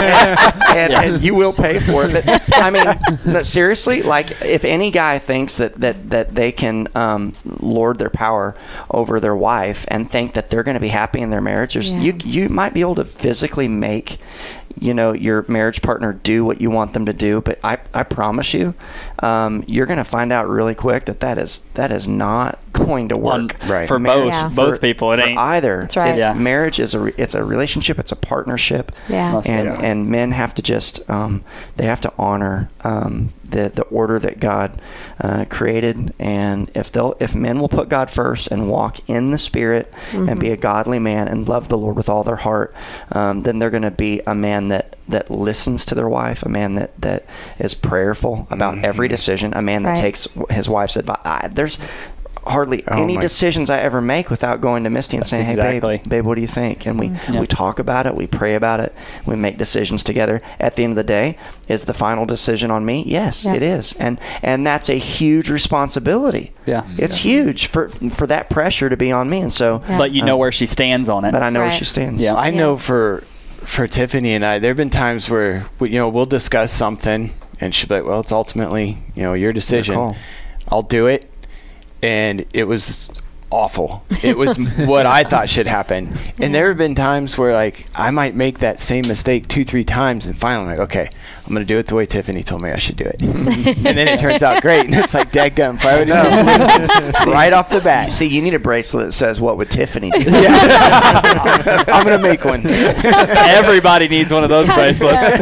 and, and you will pay for it. But, I mean, no, seriously, like if any guy thinks that that that they can um, lord their power over their wife and think that they're going to be happy in their marriage, there's, Yeah. you you might be able to physically make, you know, your marriage partner do what you want them to do, but I, I promise you, um, you're going to find out really quick that that is that is not going to work. On- Right. For Marriage- both Yeah. both for- people, it for ain't. either. That's right. It's, Yeah. Marriage is a re- it's a relationship. It's a partnership. Yeah. Most And definitely. and men have to just um, they have to honor um, the the order that God uh, created. And if they'll if men will put God first and walk in the Spirit and be a godly man and love the Lord with all their heart, um, then they're going to be a man that that listens to their wife, a man that that is prayerful about every decision, a man that Right. takes his wife's advice. I, there's hardly Oh any my- decisions I ever make without going to Misty and saying, "Hey, exactly. babe, babe, what do you think?" And we Yeah. we talk about it, we pray about it, we make decisions together. At the end of the day, is the final decision on me? Yes, Yeah. it is, and and that's a huge responsibility. Yeah. It's huge for for that pressure to be on me, and so. Yeah. But you know where she stands on it. But I know where Right. she stands. Yeah. I know for for Tiffany and I, there have been times where we, you know, we'll discuss something, and she'll be like, "Well, it's ultimately, you know, your decision. call." I'll do it." And it was awful. It was what I thought should happen. And there have been times where like I might make that same mistake two, three times, and finally I'm like, okay, I'm going to do it the way Tiffany told me I should do it. And then it turns out great. And it's like, dadgum, priorities right off the bat. See, you need a bracelet that says, what would Tiffany do? Yeah. I'm going to make one. Everybody needs one of those bracelets.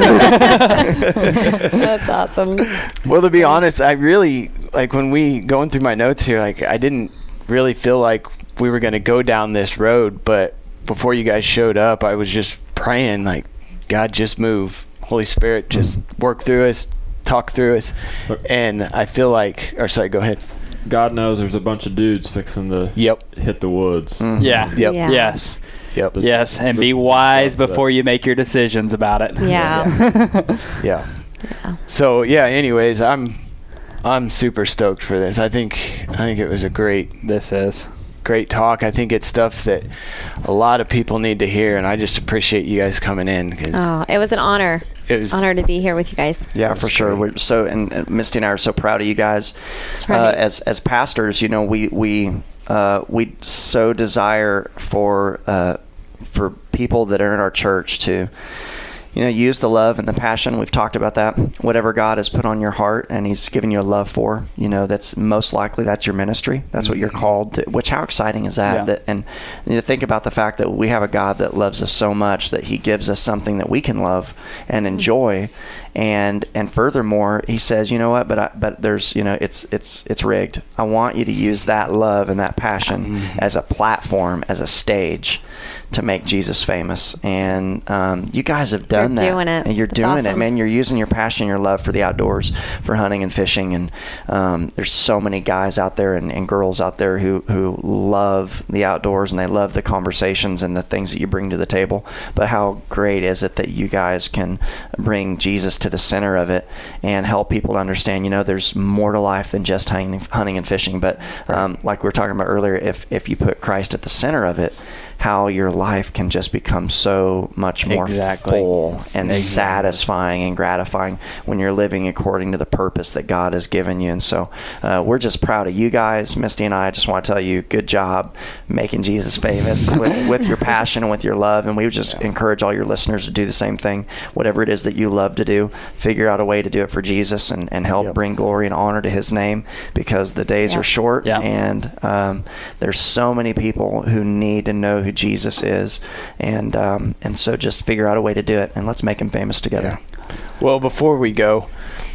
That's awesome. Well, to be honest, I really, like when we, going through my notes here, like I didn't really feel like we were going to go down this road, but before you guys showed up, I was just praying like, God, just move. Holy Spirit, just work through us, talk through us. And I feel like, or sorry, go ahead. God knows there's a bunch of dudes fixing to Yep. hit the woods. Mm-hmm. Yeah. Yep. Yeah. Yes. Yep. This Yes. is- And this be is wise stuff before that- you make your decisions about it. Yeah. Yeah. Yeah. So yeah, anyways, I'm I'm super stoked for this. I think I think it was a great This is. great talk. I think it's stuff that a lot of people need to hear, and I just appreciate you guys coming in because Oh, it was an honor. it was Honor to be here with you guys. Yeah, for sure. We're so, and, and Misty and I are so proud of you guys. That's right. Uh, as as pastors, you know, we we uh, we so desire for uh, for people that are in our church to, you know, use the love and the passion. We've talked about that. Whatever God has put on your heart and He's given you a love for, you know, that's most likely that's your ministry. That's what you're called to. Which, how exciting is that? Yeah. That and you know, think about the fact that we have a God that loves us so much that He gives us something that we can love and enjoy. And and furthermore, He says, you know what? But I, but there's, you know, it's it's it's rigged. I want you to use that love and that passion as a platform, as a stage, to make Jesus famous. And um, you guys have done You're that. doing it. And you're That's doing it, awesome. man. You're using your passion, your love for the outdoors, for hunting and fishing. And um, there's so many guys out there and, and girls out there who, who love the outdoors, and they love the conversations and the things that you bring to the table. But how great is it that you guys can bring Jesus to the center of it and help people to understand, you know, there's more to life than just hunting, hunting and fishing. But um, like we were talking about earlier, if, if you put Christ at the center of it, how your life can just become so much more Exactly. full and Exactly. satisfying and gratifying when you're living according to the purpose that God has given you. And so uh, we're just proud of you guys. Misty and I just want to tell you, good job making Jesus famous with, with your passion and with your love. And we would just encourage all your listeners to do the same thing. Whatever it is that you love to do, figure out a way to do it for Jesus and, and help Yep. bring glory and honor to His name, because the days Yeah. are short. Yeah. And um, there's so many people who need to know who Jesus is, and um, and so just figure out a way to do it, and let's make Him famous together. Yeah. Well, before we go,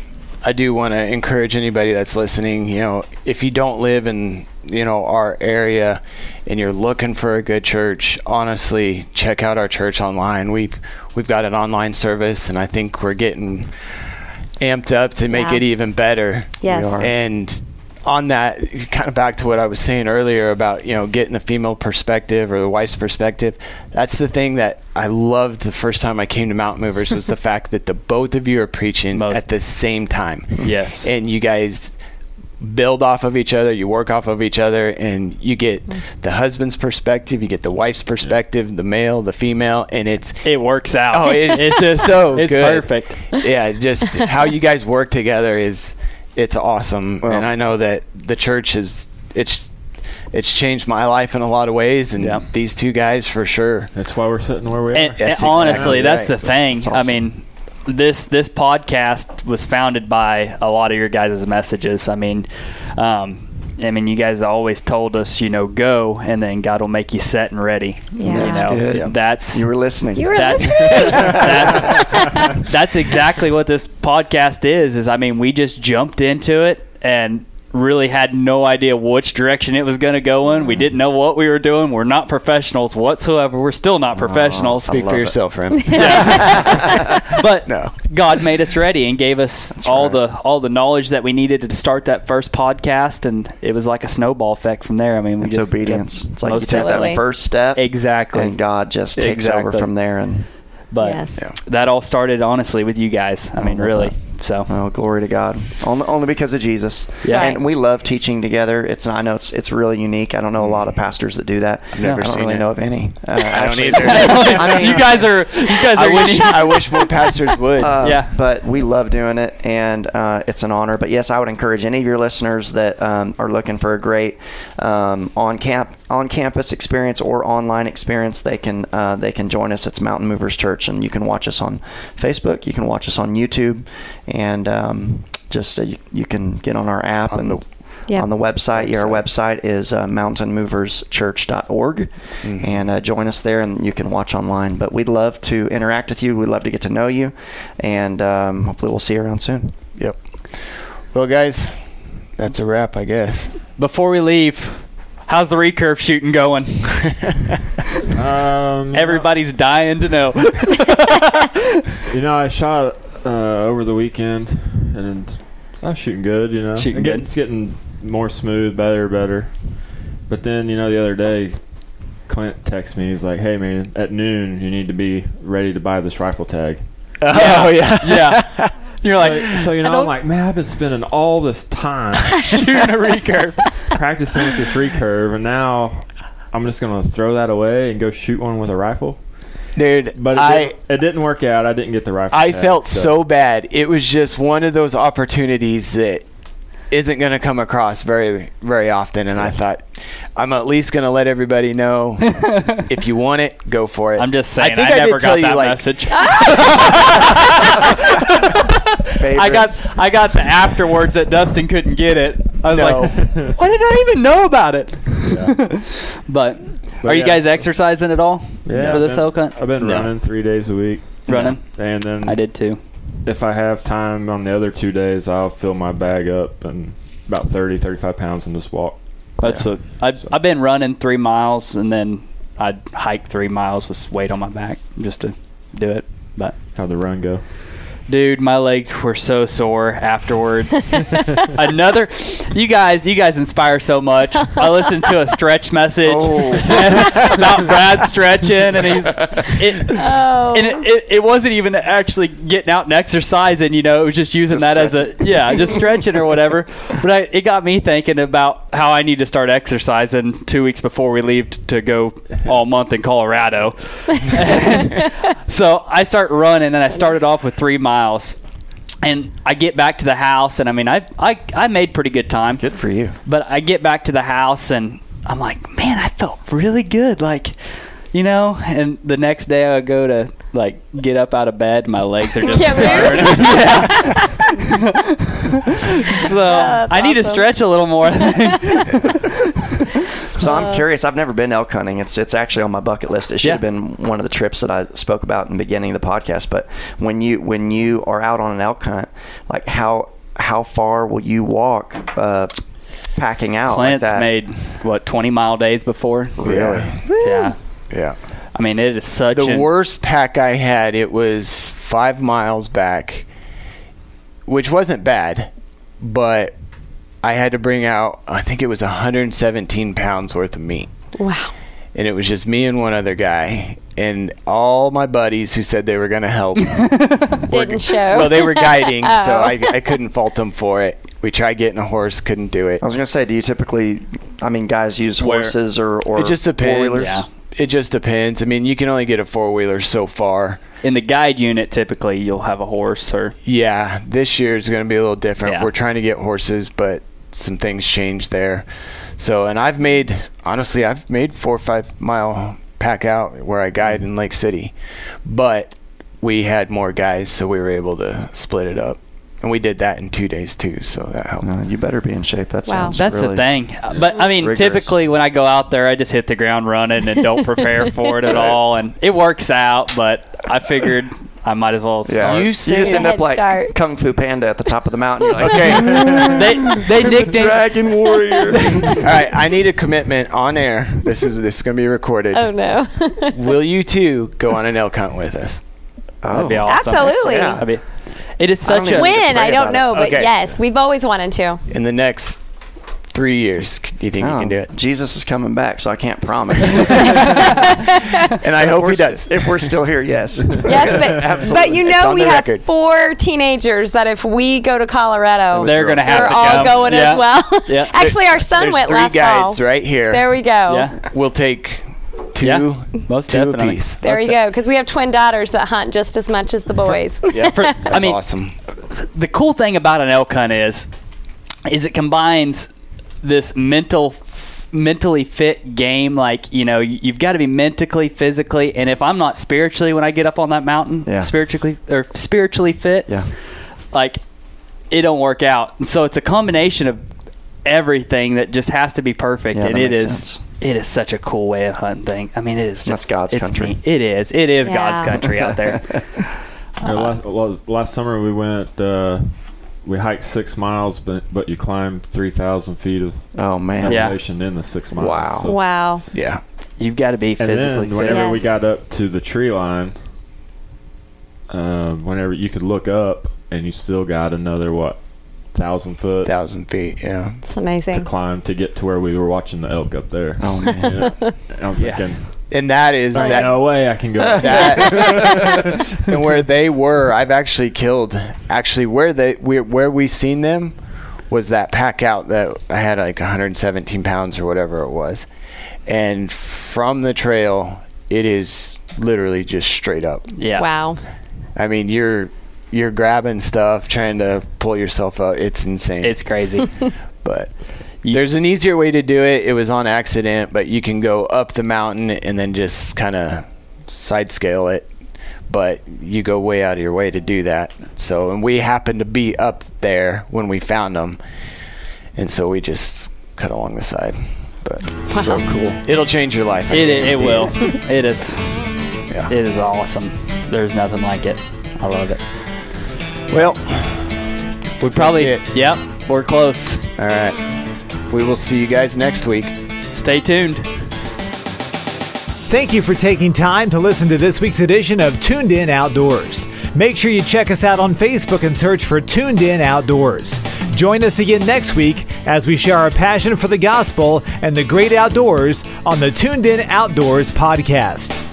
I do want to encourage anybody that's listening, you know, if you don't live in, you know, our area and you're looking for a good church, honestly, check out our church online. We've we've got an online service, and I think we're getting amped up to make Yeah. it even better. Yes. We are. And on that, kind of back to what I was saying earlier about, you know, getting the female perspective or the wife's perspective, that's the thing that I loved the first time I came to Mountain Movers was the fact that the both of you are preaching Most. at the same time. Yes. And you guys build off of each other, you work off of each other, and you get the husband's perspective, you get the wife's perspective, the male, the female, and it's It works out. Oh, it's it's just so It's good. perfect. yeah, just how you guys work together is it's awesome. Well- And I know that the church is it's it's changed my life in a lot of ways, and Yeah. these two guys for sure. That's why we're sitting where we are. And, and That's honestly, exactly that's right. the thing. That's I awesome. mean, this this podcast was founded by a lot of your guys' messages. I mean, um, I mean, you guys always told us, you know, go, and then God will make you set and ready. Yeah. You That's know, good. Yeah. that's You were listening. You were That- listening. that's that's exactly what this podcast is. Is I mean, we just jumped into it and really had no idea which direction it was going to go in. We didn't know what we were doing. We're not professionals whatsoever. We're still not professionals. Speak for love it. yourself, friend. But No. God made us ready and gave us all right. the all the knowledge that we needed to start that first podcast, and it was like a snowball effect from there. I mean, we It's just obedience. kept- It's like you most take definitely. that first step, Exactly. and God just takes over Exactly. from there. And But Yes. Yeah. that all started honestly with you guys. I mean, love really, that. So, oh, glory to God! Only, only because of Jesus. Yeah. And we love teaching together. It's I know it's it's really unique. I don't know a lot of pastors that do that. I've never I don't seen really it. know of any. Uh, I don't actually. either. I mean, you guys are you guys are I wish, unique. I wish more pastors would. Uh, Yeah. But we love doing it, and uh, it's an honor. But yes, I would encourage any of your listeners that um, are looking for a great um, on camp on campus experience or online experience. They can uh, they can join us. It's Mountain Movers Church, and you can watch us on Facebook. You can watch us on YouTube, and um, just uh, you, you can get on our app On and. the- Yeah. On the website, yeah, our website is uh, mountain movers church dot org, Mm-hmm. and uh, join us there, and you can watch online. But we'd love to interact with you. We'd love to get to know you, and um, hopefully we'll see you around soon. Yep. Well, guys, that's a wrap, I guess. Before we leave, how's the recurve shooting going? Um, Everybody's dying to know. You know, I shot uh, over the weekend, and I was shooting good. You know, Shooting And get- good. It's getting more smooth, better, better. But then, you know, the other day, Clint texted me. He's like, "Hey, man, at noon, you need to be ready to buy this rifle tag." Oh, yeah. Yeah. You're like, So, so, you know, I'm like, man, I've been spending all this time shooting a recurve. practicing with this recurve, and now I'm just gonna throw that away and go shoot one with a rifle. Dude, But it, I... didn't, it didn't work out. I didn't get the rifle. I tag, felt so bad. It was just one of those opportunities that isn't going to come across very, very often. And I thought, I'm at least going to let everybody know if you want it, go for it. I'm just saying, I, think I never did tell got you, that like- message. Favorites. I got I got the afterwards that Dustin couldn't get it. I was No. like, why did I even know about it? But, But are you yeah. guys exercising at all Yeah, for this I've been, elk hunt? I've been No. running three days a week. Running? And then I did too. if I have time on the other two days, I'll fill my bag up and about thirty, thirty-five pounds and just walk. That's what I've, I've been running three miles and then I'd hike three miles with weight on my back just to do it. But How'd the run go? dude, my legs were so sore afterwards. Another, you guys, you guys inspire so much. I listened to a stretch message about Brad stretching, and he's, it, Oh. and it, it, it wasn't even actually getting out and exercising. You know, it was just using Just that as a yeah, just stretching or whatever. But I, it got me thinking about how I need to start exercising two weeks before we leave t- to go all month in Colorado. So I start running, and I started off with three miles. And I get back to the house, and I mean, I, I, I made pretty good time. Good for you. But I get back to the house, and I'm like, man, I felt really good. Like, you know, and the next day I go to, like, get up out of bed. My legs are just Can't move. burning. Yeah. So That's I need to awesome. stretch a little more. I think. So I'm curious. I've never been elk hunting. It's it's actually on my bucket list. It should Yeah. have been one of the trips that I spoke about in the beginning of the podcast. But when you when you are out on an elk hunt, like how how far will you walk, uh, packing out like Clint's that? made, what, twenty mile days before? Really? Yeah. Yeah. I mean, it is such The an, worst pack I had, it was five miles back, which wasn't bad, but I had to bring out, I think it was one hundred seventeen pounds worth of meat. Wow. And it was just me and one other guy. And all my buddies who said they were going to help. Didn't show. Well, they were guiding, so Oh. I, I couldn't fault them for it. We tried getting a horse, couldn't do it. I was gonna say, do you typically? I mean, guys use Where- horses or or It just depends. four-wheelers? Yeah. It just depends. I mean, you can only get a four-wheeler so far. in the guide unit, typically you'll have a horse or Yeah, this year is going to be a little different. Yeah. We're trying to get horses, but some things changed there. So, and I've made, honestly, I've made four or five mile pack out where I guide in Lake City, but we had more guys, so we were able to split it up. And we did that in two days too, so that helped. Uh, you better be in shape. That Wow. sounds That's really, the thing. But I mean, rigorous. typically when I go out there, I just hit the ground running and don't prepare for it at all, and it works out. But I figured I might as well Yeah, start. You you say- just end Head up like start. Kung Fu Panda at the top of the mountain. You're like, Okay. they they nicknamed Dragon Warrior. All right, I need a commitment on air. This is this is going to be recorded. Oh no. Will you two go on an elk hunt with us? That'd be Oh. awesome. Absolutely. Yeah. That'd be- it is I don't such a even- When? pray I don't about know, it. but Okay. yes, we've always wanted to. In the next Three years. Do you think Oh, you can do it? Jesus is coming back, so I can't promise. And I hope he does. If we're still here, yes. Yes, but Absolutely. but you It's know on we the have record. four teenagers that if we go to Colorado, They're going to have they're to all go. going Yeah. as well. Yeah. Actually, our son There's went three last guides fall. right here. There we go. Yeah. We'll take two, Yeah, most two definitely. apiece. There you go. Because we have twin daughters that hunt just as much as the boys. Yeah, For- that's I mean, awesome. the cool thing about an elk hunt is, is it combines this mental, mentally fit game. Like, you know, you- you've got to be mentally, physically, and if I'm not spiritually when I get up on that mountain, Yeah. spiritually or spiritually fit, Yeah. like it don't work out. And so it's a combination of everything that just has to be perfect, Yeah, and that it makes is. sense. It is such a cool way of hunting thing. I mean, it is just That's God's it's country. neat. It is. It is Yeah. God's country out there. Yeah, last, last, last summer we went. Uh, we hiked six miles, but but you climbed three thousand feet of Oh, man. Yeah. elevation in the six miles. Wow. So- Wow. Yeah. You've got to be And physically then fit. whenever we Yes. got up to the tree line, um, whenever you could look up, and you still got another what, thousand foot Thousand feet. Yeah. It's to amazing. climb to get to where we were watching the elk up there. Oh, You man. know? And I'm Yeah. thinking, And that is "There ain't that. no way I can go. that and where they were, I've actually killed. Actually, where they we, where we seen them was that pack out that I had like one hundred seventeen pounds or whatever it was, and from the trail, it is literally just straight up. Yeah. Wow. I mean, you're you're grabbing stuff, trying to pull yourself up. It's insane. It's crazy. But there's an easier way to do it. It was on accident, but you can go up the mountain and then just kind of side scale it. But you go way out of your way to do that. So, and we happened to be up there when we found them, and so we just cut along the side. But So cool. it'll change your life. I It it, it guarantee will. It is. Yeah. It is awesome. There's nothing like it. I love it. Well, We probably. That's it. Yep. We're close. all right. We will see you guys next week. Stay tuned. Thank you for taking time to listen to this week's edition of Tuned In Outdoors. Make sure you check us out on Facebook and search for Tuned In Outdoors. Join us again next week as we share our passion for the gospel and the great outdoors on the Tuned In Outdoors podcast.